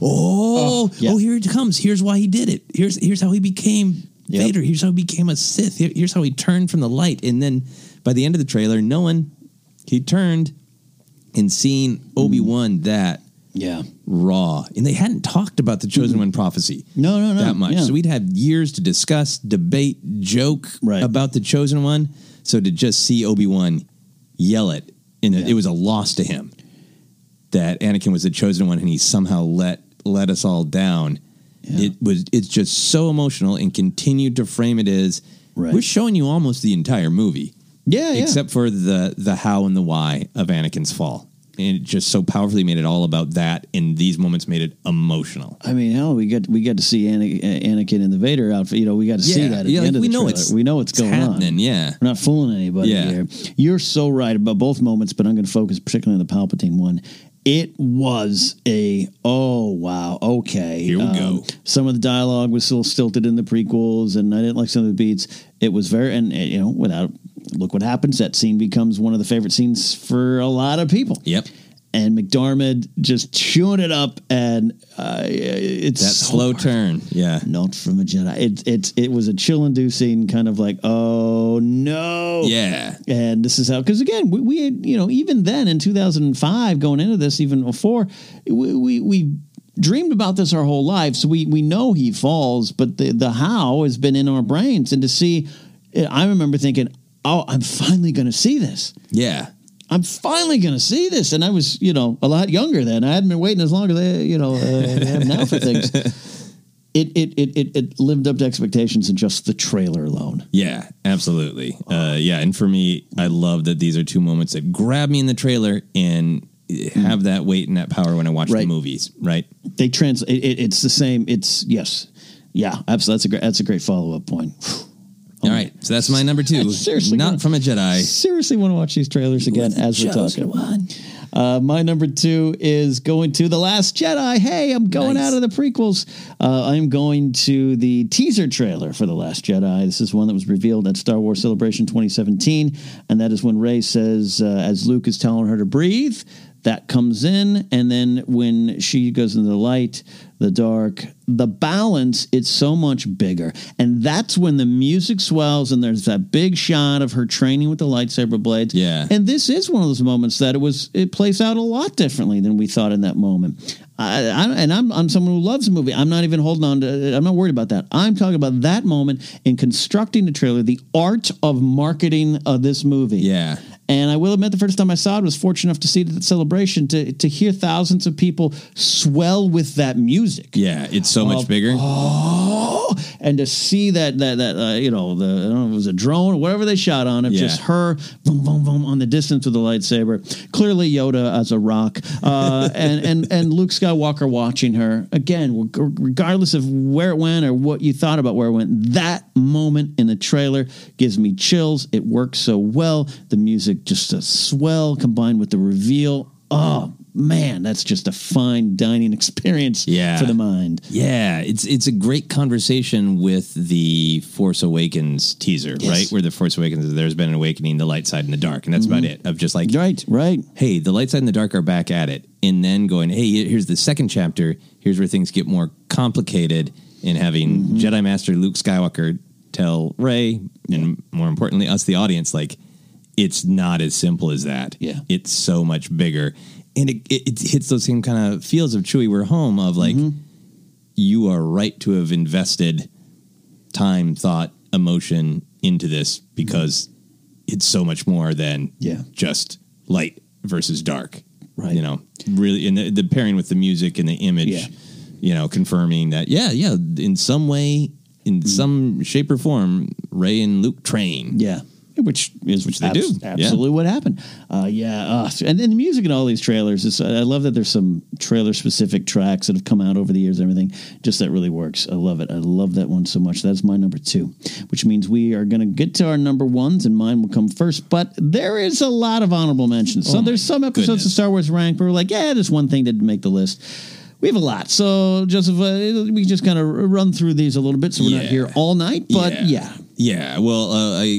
here it comes. Here's why he did it. Here's how he became Vader. Here's how he became a Sith. Here's how he turned from the light. And then by the end of the trailer, knowing he turned and seeing Obi-Wan that raw. And they hadn't talked about the Chosen One prophecy that much. Yeah. So we'd had years to discuss, debate, joke about the Chosen One. So to just see Obi-Wan yell it, it was a loss to him that Anakin was the Chosen One and he somehow let us all down. Yeah. It's just so emotional, and continued to frame it as we're showing you almost the entire movie. Except for the how and the why of Anakin's fall. And it just so powerfully made it all about that, and these moments made it emotional. I mean, hell, we got to see Anakin in the Vader outfit. We got to see that at the end of the trailer. We know what's going on. Yeah. We're not fooling anybody here. You're so right about both moments, but I'm going to focus particularly on the Palpatine one. It was oh, wow, okay. Here we go. Some of the dialogue was still stilted in the prequels, and I didn't like some of the beats. It was look what happens. That scene becomes one of the favorite scenes for a lot of people. Yep. And McDormand just chewing it up, and it's that slow turn. Yeah. Not from a Jedi. It was a chill-inducing kind of like, oh no. Yeah. And this is how, because again, we had, even then in 2005, going into this, even before, we dreamed about this our whole life. So we know he falls, but the how has been in our brains. And to see, I remember thinking, oh, I'm finally going to see this. Yeah. I'm finally going to see this. And I was, a lot younger then. I hadn't been waiting as long as they have now for things. It lived up to expectations in just the trailer alone. Yeah, absolutely. And for me, I love that these are two moments that grab me in the trailer and have that weight and that power when I watch the movies, right? They translate. It's the same. Yeah, absolutely. That's a great follow-up point. All right, so that's my number 2. Not from a Jedi. Seriously want to watch these trailers again as we're talking. My number 2 is going to The Last Jedi. Hey, I'm going out of the prequels. I'm going to the teaser trailer for The Last Jedi. This is one that was revealed at Star Wars Celebration 2017, and that is when Rey says, as Luke is telling her to breathe, that comes in, and then when she goes into the light, the dark, the balance, it's so much bigger. And that's when the music swells and there's that big shot of her training with the lightsaber blades. Yeah. And this is one of those moments that it plays out a lot differently than we thought in that moment. I'm someone who loves the movie. I'm not even holding on to, I'm not worried about that. I'm talking about that moment in constructing the trailer, the art of marketing this movie. Yeah. And I will admit, the first time I saw it, was fortunate enough to see the celebration, to hear thousands of people swell with that music. Yeah, it's so much bigger. Oh, and to see that I don't know if it was a drone or whatever they shot on it, just her boom, boom, boom on the distance with the lightsaber. Clearly Yoda as a rock, and Luke Skywalker watching her again, regardless of where it went or what you thought about where it went. That moment in the trailer gives me chills. It works so well. The music just a swell combined with the reveal. Oh man, that's just a fine dining experience for the mind. Yeah, it's a great conversation with the Force Awakens teaser, right? Where the Force Awakens, there's been an awakening, the light side and the dark, and that's about it. Of just like, right. Hey, the light side and the dark are back at it, and then going, hey, here's the second chapter. Here's where things get more complicated, in having Jedi Master Luke Skywalker tell Rey, and more importantly, us, the audience, like, it's not as simple as that. Yeah. It's so much bigger. And it hits those same kind of feels of Chewie, we're home, of like, you are right to have invested time, thought, emotion into this, because it's so much more than just light versus dark. Right. You know, really, and the pairing with the music and the image, you know, confirming that, in some way, in some shape or form, Rey and Luke train. Yeah. Which they do. Absolutely what happened. And then the music in all these trailers, I love that there's some trailer-specific tracks that have come out over the years and everything. Just that really works. I love it. I love that one so much. That's my number 2, which means we are going to get to our number 1s, and mine will come first. But there is a lot of honorable mentions. So there's some episodes of Star Wars Rank where we're like, this one thing didn't make the list. We have a lot. So, Joseph, we can just kind of run through these a little bit so we're not here all night. But, Yeah, well,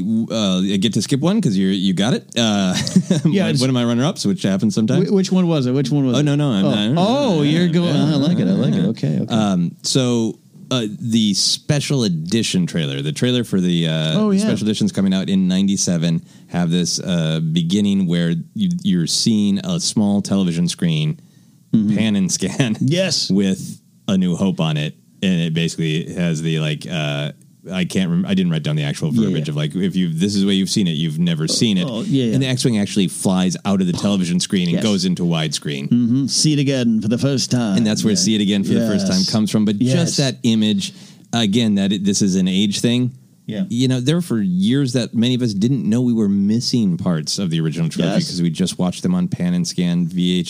I get to skip one because you got it. One of my runner-ups, which happens sometimes. Which one was it? Oh, no. You're going. I like it. Okay. So the special edition trailer, the trailer for the special editions coming out in 97, have this beginning where you're seeing a small television screen, pan and scan, with A New Hope on it, and it basically has the I can't remember. I didn't write down the actual verbiage of like, this is the way you've seen it, you've never seen it. And the X-Wing actually flies out of the television screen and goes into widescreen. See it again for the first time. And that's where see it again for the first time comes from. But just that image, again, this is an age thing. Yeah. You know, there for years that many of us didn't know we were missing parts of the original trilogy because we just watched them on pan and scan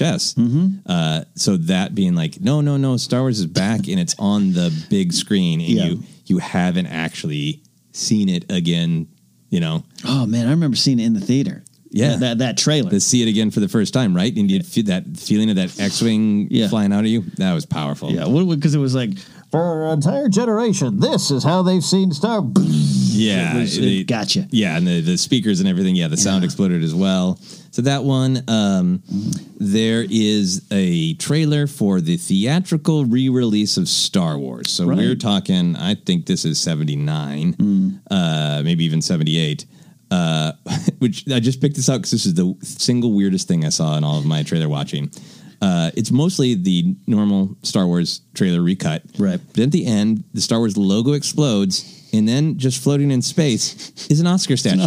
VHS. So that being like, no, Star Wars is back and it's on the big screen, and you haven't actually seen it again, you know. Oh man, I remember seeing it in the theater. Yeah, that trailer. To see it again for the first time, right? And you feel that feeling of that X-Wing flying out of you. That was powerful. Yeah, because it was like, for an entire generation, this is how they've seen Star Wars. Yeah, gotcha. Yeah, and the speakers and everything. Yeah, the sound exploded as well. So that one, there is a trailer for the theatrical re-release of Star Wars. So we're talking, I think this is 79, maybe even 78. Which I just picked this out because this is the single weirdest thing I saw in all of my trailer watching. It's mostly the normal Star Wars trailer recut. Right. But at the end, the Star Wars logo explodes, and then just floating in space is an Oscar statue.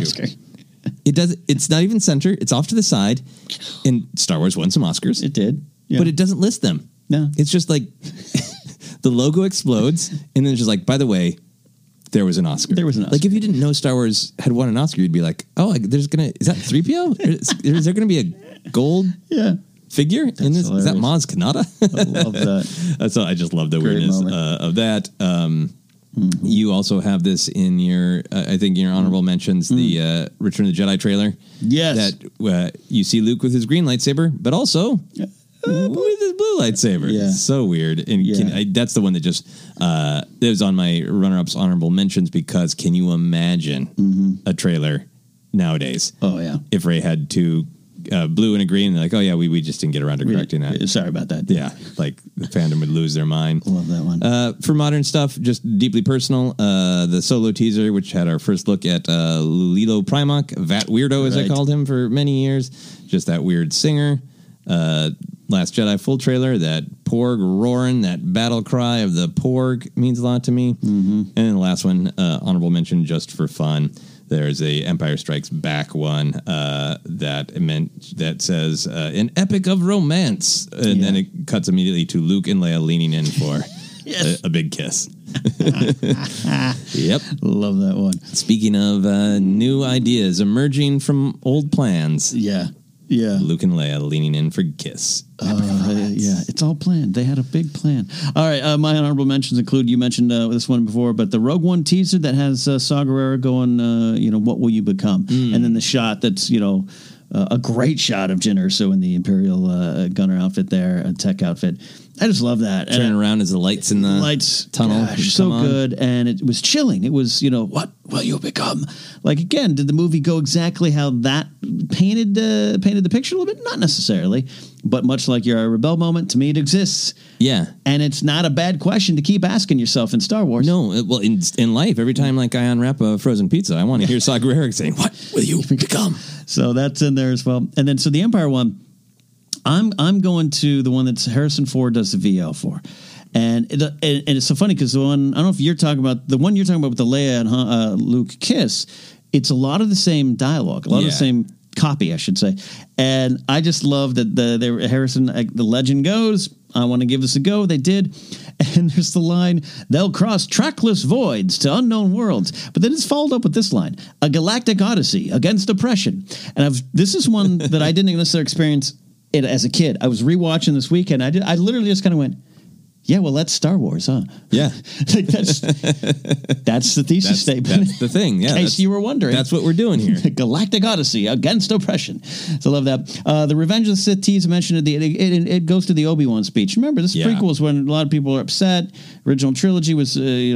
It's not even center. It's off to the side. And Star Wars won some Oscars. It did. Yeah. But it doesn't list them. No. It's just like the logo explodes, and then it's just like, by the way, there was an Oscar. Like, if you didn't know Star Wars had won an Oscar, you'd be like, is that 3PO? is there going to be a gold figure in this? Is that Maz Kanata? I love that. I just love the weirdness of that. You also have this in your, I think in your honorable mentions, the Return of the Jedi trailer. Yes. That you see Luke with his green lightsaber, but also with his blue lightsaber. Yeah. It's so weird. And that's the one that just, that was on my runner-ups honorable mentions, because can you imagine a trailer nowadays? Oh, yeah. If Rey had two blue and a green, they're like, we just didn't get around to correcting that. Sorry about that. Yeah, like the fandom would lose their mind. Love that one. For modern stuff, just deeply personal, the solo teaser, which had our first look at Lilo Primarch, that weirdo, as I called him for many years, just that weird singer. Last Jedi full trailer, that Porg roaring, that battle cry of the Porg means a lot to me. And then the last one, honorable mention just for fun, There's a Empire Strikes Back one that says an epic of romance, and then it cuts immediately to Luke and Leia leaning in for a big kiss. Yep, love that one. Speaking of new ideas emerging from old plans, yeah, Luke and Leia leaning in for kiss. It's all planned. They had a big plan. All right, my honorable mentions include, you mentioned this one before, but the Rogue One teaser that has Saw Gerrera going, what will you become? And then the shot that's, a great shot of Jyn Erso in the Imperial gunner outfit there, a tech outfit. I just love that. Turning around as the lights in the tunnel. Gosh, so good. And it was chilling. It was, what will you become? Like, again, did the movie go exactly how that painted the picture a little bit? Not necessarily. But much like your Rebel moment, to me it exists. Yeah. And it's not a bad question to keep asking yourself in Star Wars. No, well, in life, every time I unwrap a frozen pizza, I want to hear Saw Gerrera saying, what will you become? So that's in there as well. And then, so the Empire one, I'm going to the one that Harrison Ford does the VO for. And it's so funny because the one, I don't know if you're talking about, the one you're talking about with the Leia and Luke kiss, it's a lot of the same dialogue, a lot of the same copy, I should say. And I just love that the legend goes, I want to give this a go. They did. And there's the line, they'll cross trackless voids to unknown worlds. But then it's followed up with this line, a galactic odyssey against oppression. And this is one that I didn't necessarily experience it as a kid. I was rewatching this weekend. I literally just kind of went, yeah, well, that's Star Wars, huh? Yeah. Like that's the thesis statement. That's the thing. Yeah. In case you were wondering. That's what we're doing here. Galactic Odyssey against oppression. So I love that. The Revenge of the Sith tease mentioned it goes to the Obi-Wan speech. Remember, this prequel was when a lot of people are upset. Original trilogy was,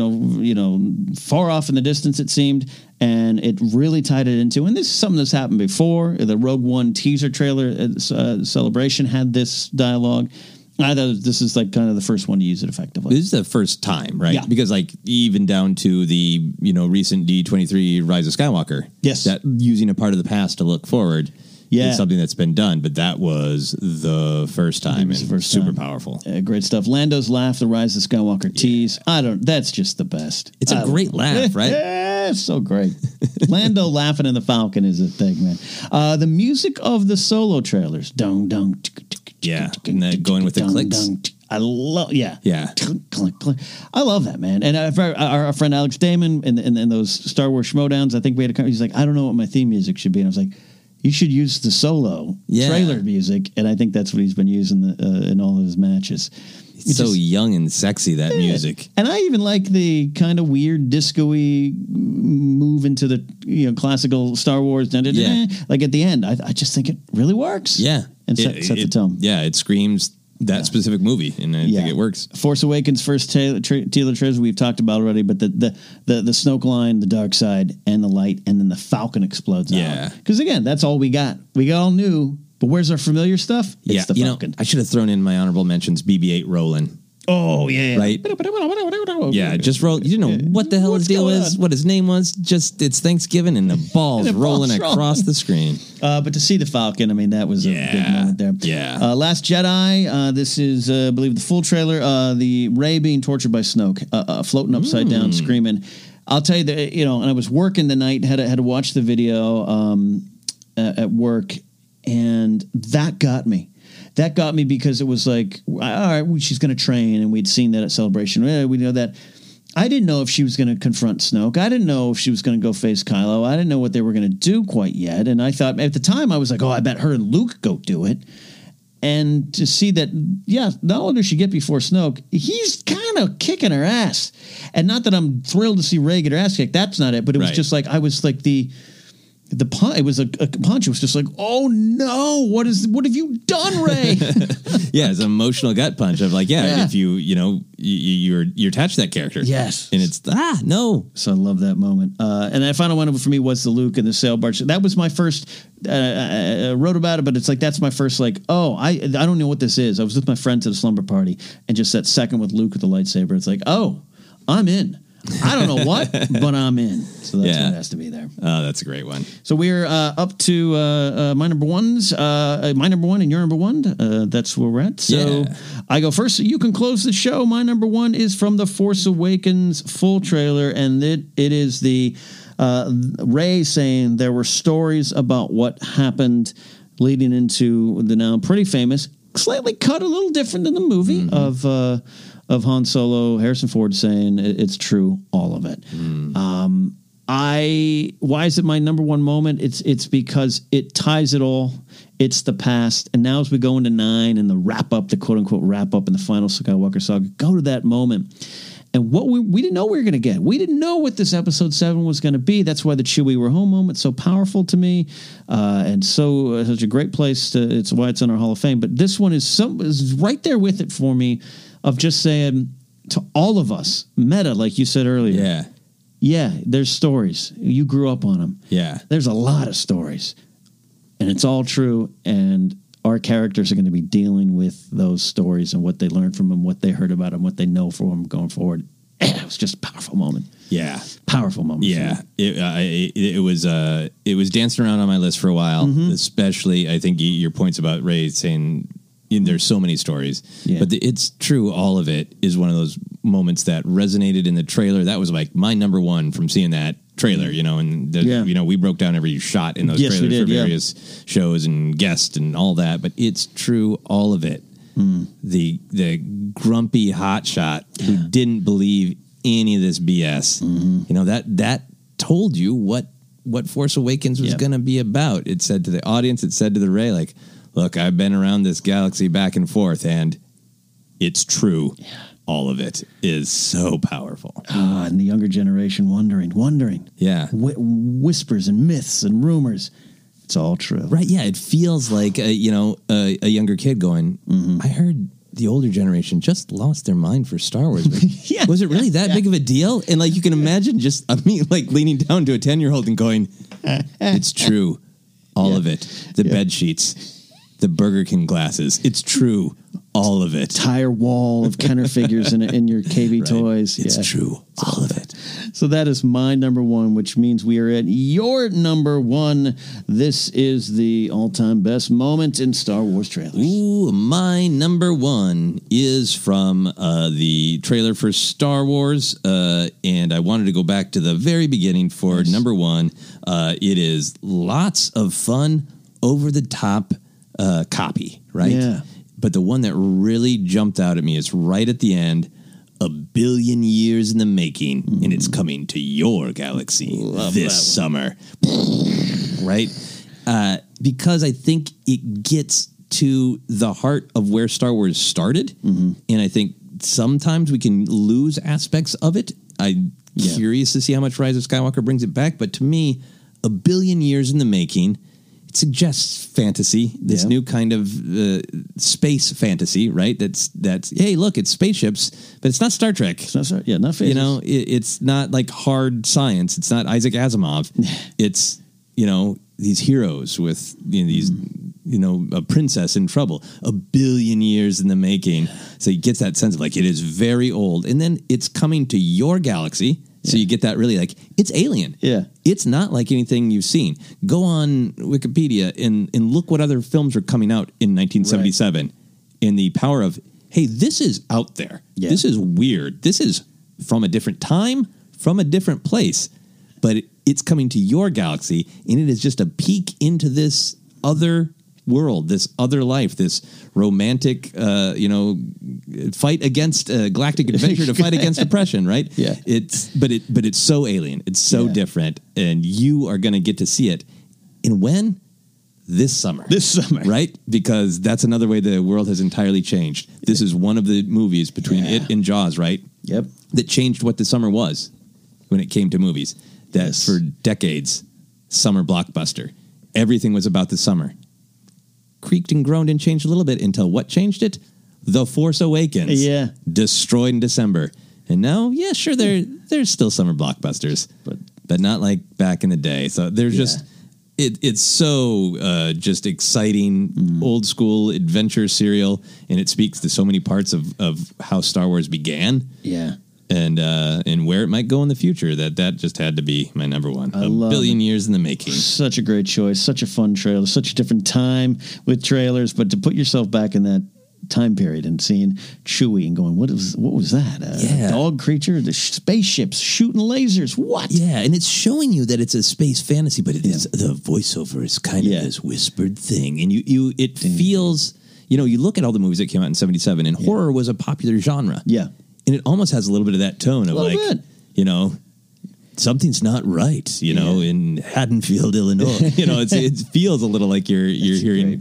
far off in the distance, it seemed. And it really tied it into, and this is something that's happened before. The Rogue One teaser trailer celebration had this dialogue. I thought this is like kind of the first one to use it effectively. This is the first time, right? Yeah. Because even down to the recent D23 Rise of Skywalker, that using a part of the past to look forward, is something that's been done. But that was the first time, and super powerful. Great stuff. Lando's laugh, the Rise of Skywalker tease. That's just the best. It's a great laugh, right? Yeah, so great. Lando laughing in the Falcon is a thing, man. The music of the Solo trailers, dung dung. Yeah, and then going with the clicks. I love, yeah. Click, click. I love that, man. And our friend Alex Damon in those Star Wars Schmoedowns, I think we had he's like, I don't know what my theme music should be. And I was like, you should use the Solo trailer music. And I think that's what he's been using in all of his matches. It's so young and sexy, that music. And I even like the kind of weird disco-y move into the classical Star Wars. Like at the end, I just think it really works. Yeah. And sets the tone. Yeah, it screams that specific movie, and I think it works. Force Awakens, first Tealer Trilogy we've talked about already, but the Snoke line, the dark side, and the light, and then the Falcon explodes out. Because again, that's all we got. We got all new, but where's our familiar stuff? It's the Falcon. I should have thrown in my honorable mentions, BB-8 Roland. Oh, yeah. Right? Yeah, just roll. You know what the hell his deal is, what his name was. Just, it's Thanksgiving and the ball's rolling across the screen. But to see the Falcon, I mean, that was a big moment there. Yeah. Last Jedi, this is, I believe, the full trailer. The Rey being tortured by Snoke, floating upside down, screaming. I'll tell you that, and I was working the night, had to watch the video at work, and that got me. That got me because it was like, all right, she's going to train, and we'd seen that at Celebration. We know that. I didn't know if she was going to confront Snoke. I didn't know if she was going to go face Kylo. I didn't know what they were going to do quite yet. And I thought, at the time, I was like, I bet her and Luke go do it. And to see that, not only does she get before Snoke, he's kind of kicking her ass. And not that I'm thrilled to see Rey get her ass kicked. That's not it. But it was just like, I was like the punch, it was a punch. It was just like, oh no, what have you done, Rey? Yeah, it's an emotional gut punch of like, if you're attached to that character. Yes. And it's, no. So I love that moment. And the final one for me was the Luke and the sail barge. That was my first, I wrote about it, but it's like, that's my first, like, I don't know what this is. I was with my friends at a slumber party, and just that second with Luke with the lightsaber, it's like, I'm in. I don't know what, but I'm in. So that's what has to be there. Oh, that's a great one. So we're up to my number ones. My number one and your number one. That's where we're at. So I go first. So you can close the show. My number one is from The Force Awakens full trailer, and it is the Ray saying there were stories about what happened leading into the now pretty famous, slightly cut a little different than the movie of Han Solo, Harrison Ford saying it's true, all of it. Why is it my number one moment? It's because it ties it all. It's the past. And now as we go into 9 and the wrap up, the quote unquote wrap up in the final Skywalker saga, go to that moment. And what we didn't know we were going to get. We didn't know what this episode 7 was going to be. That's why the Chewie we're home moment so powerful to me, and such a great place. It's why it's in our Hall of Fame. But this one is right there with it for me, of just saying to all of us, meta, like you said earlier. Yeah. There's stories. You grew up on them. Yeah, there's a lot of stories, and it's all true. And our characters are going to be dealing with those stories and what they learned from them, what they heard about them, what they know from them going forward. It was just a powerful moment. Yeah. Powerful moment. Yeah. It was dancing around on my list for a while, especially I think your points about Ray saying there's so many stories, but it's true. All of it is one of those moments that resonated in the trailer. That was like my number one from seeing that trailer, and we broke down every shot in those trailers for various shows and guests and all that, but it's true, all of it. The grumpy hotshot who didn't believe any of this BS, that told you what Force Awakens was going to be about. It said to the audience, it said to the Rey, like, look, I've been around this galaxy back and forth, and it's true. Yeah. All of it is so powerful. And the younger generation wondering. Yeah. Whispers and myths and rumors. It's all true. Right, yeah. It feels like, a younger kid going, I heard the older generation just lost their mind for Star Wars. But was it really that big of a deal? And, you can imagine just me, leaning down to a 10-year-old and going, it's true. All of it. The bed sheets. The Burger King glasses. It's true. All of it. Entire wall of Kenner figures in your KB toys. It's true. All of it. So that is my number one, which means we are at your number one. This is the all-time best moment in Star Wars trailers. Ooh, my number one is from the trailer for Star Wars, and I wanted to go back to the very beginning for number one. It is lots of fun, over-the-top copy, right? Yeah. But the one that really jumped out at me is right at the end, 1 billion years in the making, and it's coming to your galaxy this summer. Right? Because I think it gets to the heart of where Star Wars started, and I think sometimes we can lose aspects of it. I'm curious to see how much Rise of Skywalker brings it back, but to me, 1 billion years in the making suggests fantasy, this new kind of space fantasy, right? That's hey, look, it's spaceships, but it's not Star Trek. It's not not phases. It's not like hard science. It's not Isaac Asimov. It's these heroes with these a princess in trouble. 1 billion years in the making, so you get that sense of it is very old, and then it's coming to your galaxy. So you get that really it's alien. Yeah. It's not like anything you've seen. Go on Wikipedia and look what other films were coming out in 1977 in the power of, hey, this is out there. Yeah. This is weird. This is from a different time, from a different place. But it's coming to your galaxy, and it is just a peek into this other world, this other life, this romantic, fight against galactic adventure to fight against oppression, right? Yeah. But it's so alien. It's so different, and you are going to get to see it. And when? This summer. Right? Because that's another way the world has entirely changed. This is one of the movies between it and Jaws, right? Yep. That changed what the summer was when it came to movies. That for decades, summer blockbuster. Everything was about the summer. Creaked and groaned and changed a little bit until what changed it? The Force Awakens. Yeah. Destroyed in December. And now, sure, there's still summer blockbusters, but not like back in the day. So there's just, it's so just exciting, old school adventure serial, and it speaks to so many parts of how Star Wars began. Yeah. And where it might go in the future. That just had to be my number one. A billion years in the making. Such a great choice. Such a fun trailer. Such a different time with trailers. But to put yourself back in time period and seeing Chewie and going, what was that? A dog creature? The spaceships shooting lasers. What? Yeah, and it's showing you that it's a space fantasy, but it is the voiceover is kind of this whispered thing, and it feels. You know, you look at all the movies that came out in 1977, and horror was a popular genre. Yeah, and it almost has a little bit of that tone of like, you know, something's not right. You know, in Haddonfield, Illinois. You know, it feels a little like you're hearing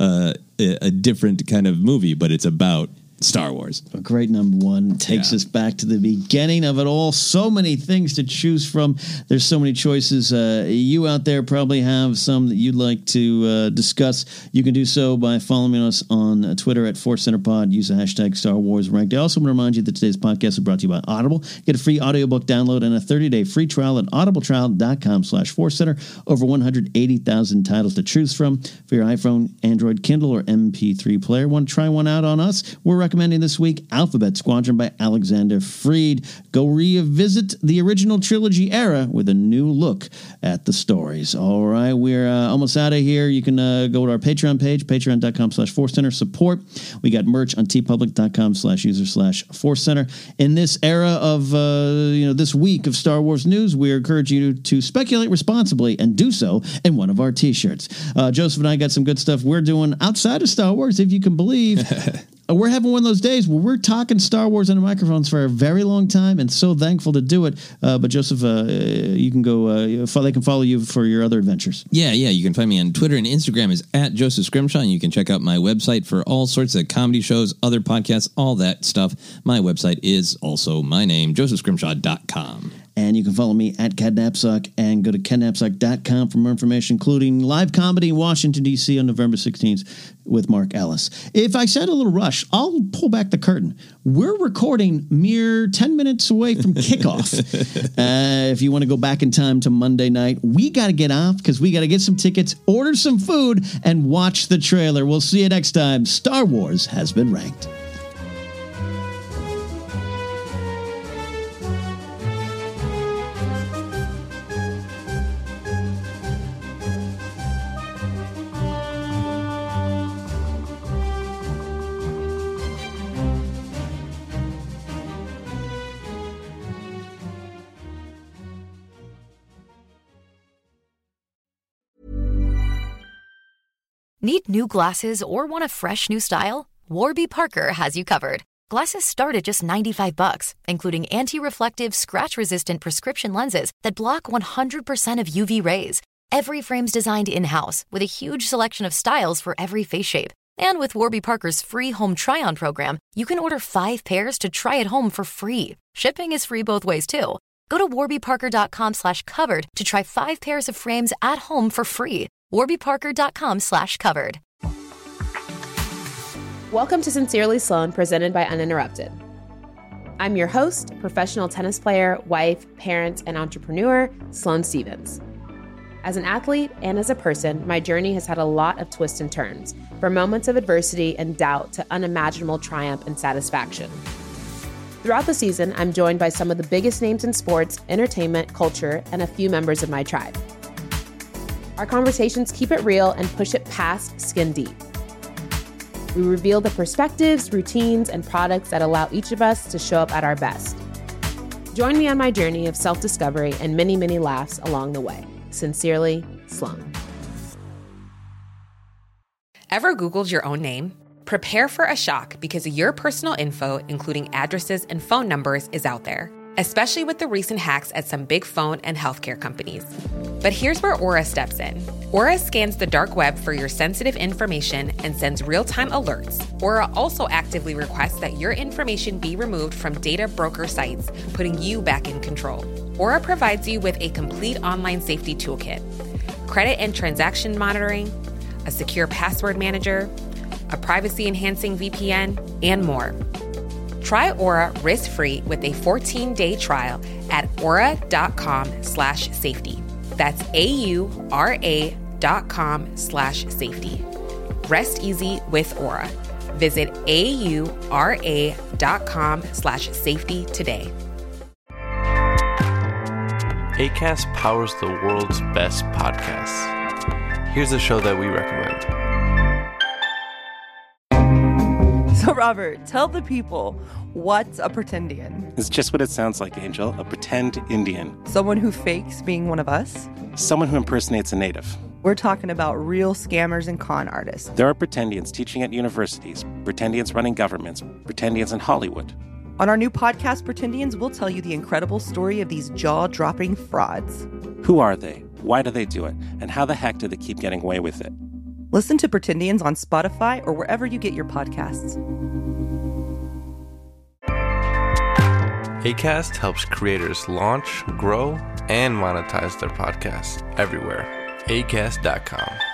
a different kind of movie, but it's about Star Wars. A great number one. Takes us back to the beginning of it all. So many things to choose from. There's so many choices. You out there probably have some that you'd like to discuss. You can do so by following us on Twitter at ForceCenterPod. Use the hashtag Star Wars Ranked. I also want to remind you that today's podcast is brought to you by Audible. Get a free audiobook download and a 30-day free trial at audibletrial.com/ForceCenter. Over 180,000 titles to choose from for your iPhone, Android, Kindle, or MP3 player. Want to try one out on us? We're recommending this week Alphabet Squadron by Alexander Freed. Go revisit the original trilogy era with a new look at the stories. All right, we're almost out of here. You can go to our Patreon page, patreon.com/ForceCenter. Support. We got merch on tpublic.com/user/ForceCenter. In this era of, this week of Star Wars news, we encourage you to speculate responsibly and do so in one of our T-shirts. Joseph and I got some good stuff we're doing outside of Star Wars, if you can believe. We're having one of those days where we're talking Star Wars on the microphones for a very long time, and so thankful to do it. But Joseph, you can go. They can follow you for your other adventures. Yeah. You can find me on Twitter and Instagram is at Joseph Scrimshaw, and you can check out my website for all sorts of comedy shows, other podcasts, all that stuff. My website is also my name, josephscrimshaw.com. And you can follow me at KenNapzok and go to KenNapzok.com for more information, including live comedy in Washington, D.C. on November 16th with Mark Ellis. If I said a little rush, I'll pull back the curtain. We're recording mere 10 minutes away from kickoff. If you want to go back in time to Monday night, we got to get off because we got to get some tickets, order some food, and watch the trailer. We'll see you next time. Star Wars has been ranked. Need new glasses or want a fresh new style? Warby Parker has you covered. Glasses start at just $95, including anti-reflective, scratch-resistant prescription lenses that block 100% of UV rays. Every frame's designed in-house with a huge selection of styles for every face shape. And with Warby Parker's free home try-on program, you can order 5 pairs to try at home for free. Shipping is free both ways, too. Go to warbyparker.com/covered to try 5 pairs of frames at home for free. warbyparker.com/covered. Welcome to Sincerely Sloan, presented by Uninterrupted. I'm your host, professional tennis player, wife, parent, and entrepreneur, Sloane Stevens. As an athlete and as a person, my journey has had a lot of twists and turns, from moments of adversity and doubt to unimaginable triumph and satisfaction. Throughout the season, I'm joined by some of the biggest names in sports, entertainment, culture, and a few members of my tribe. Our conversations keep it real and push it past skin deep. We reveal the perspectives, routines, and products that allow each of us to show up at our best. Join me on my journey of self-discovery and many, many laughs along the way. Sincerely, Sloan. Ever Googled your own name? Prepare for a shock because your personal info, including addresses and phone numbers, is out there, especially with the recent hacks at some big phone and healthcare companies. But here's where Aura steps in. Aura scans the dark web for your sensitive information and sends real-time alerts. Aura also actively requests that your information be removed from data broker sites, putting you back in control. Aura provides you with a complete online safety toolkit, credit and transaction monitoring, a secure password manager, a privacy-enhancing VPN, and more. Try Aura risk-free with a 14-day trial at aura.com/safety. That's AURA.com/safety. Rest easy with Aura. Visit AURA.com/safety today. Acast powers the world's best podcasts. Here's a show that we recommend. So, Robert, tell the people, what's a pretendian? It's just what it sounds like, Angel. A pretend Indian. Someone who fakes being one of us? Someone who impersonates a native. We're talking about real scammers and con artists. There are pretendians teaching at universities, pretendians running governments, pretendians in Hollywood. On our new podcast, Pretendians, we'll tell you the incredible story of these jaw-dropping frauds. Who are they? Why do they do it? And how the heck do they keep getting away with it? Listen to Pretendians on Spotify or wherever you get your podcasts. Acast helps creators launch, grow, and monetize their podcasts everywhere. Acast.com.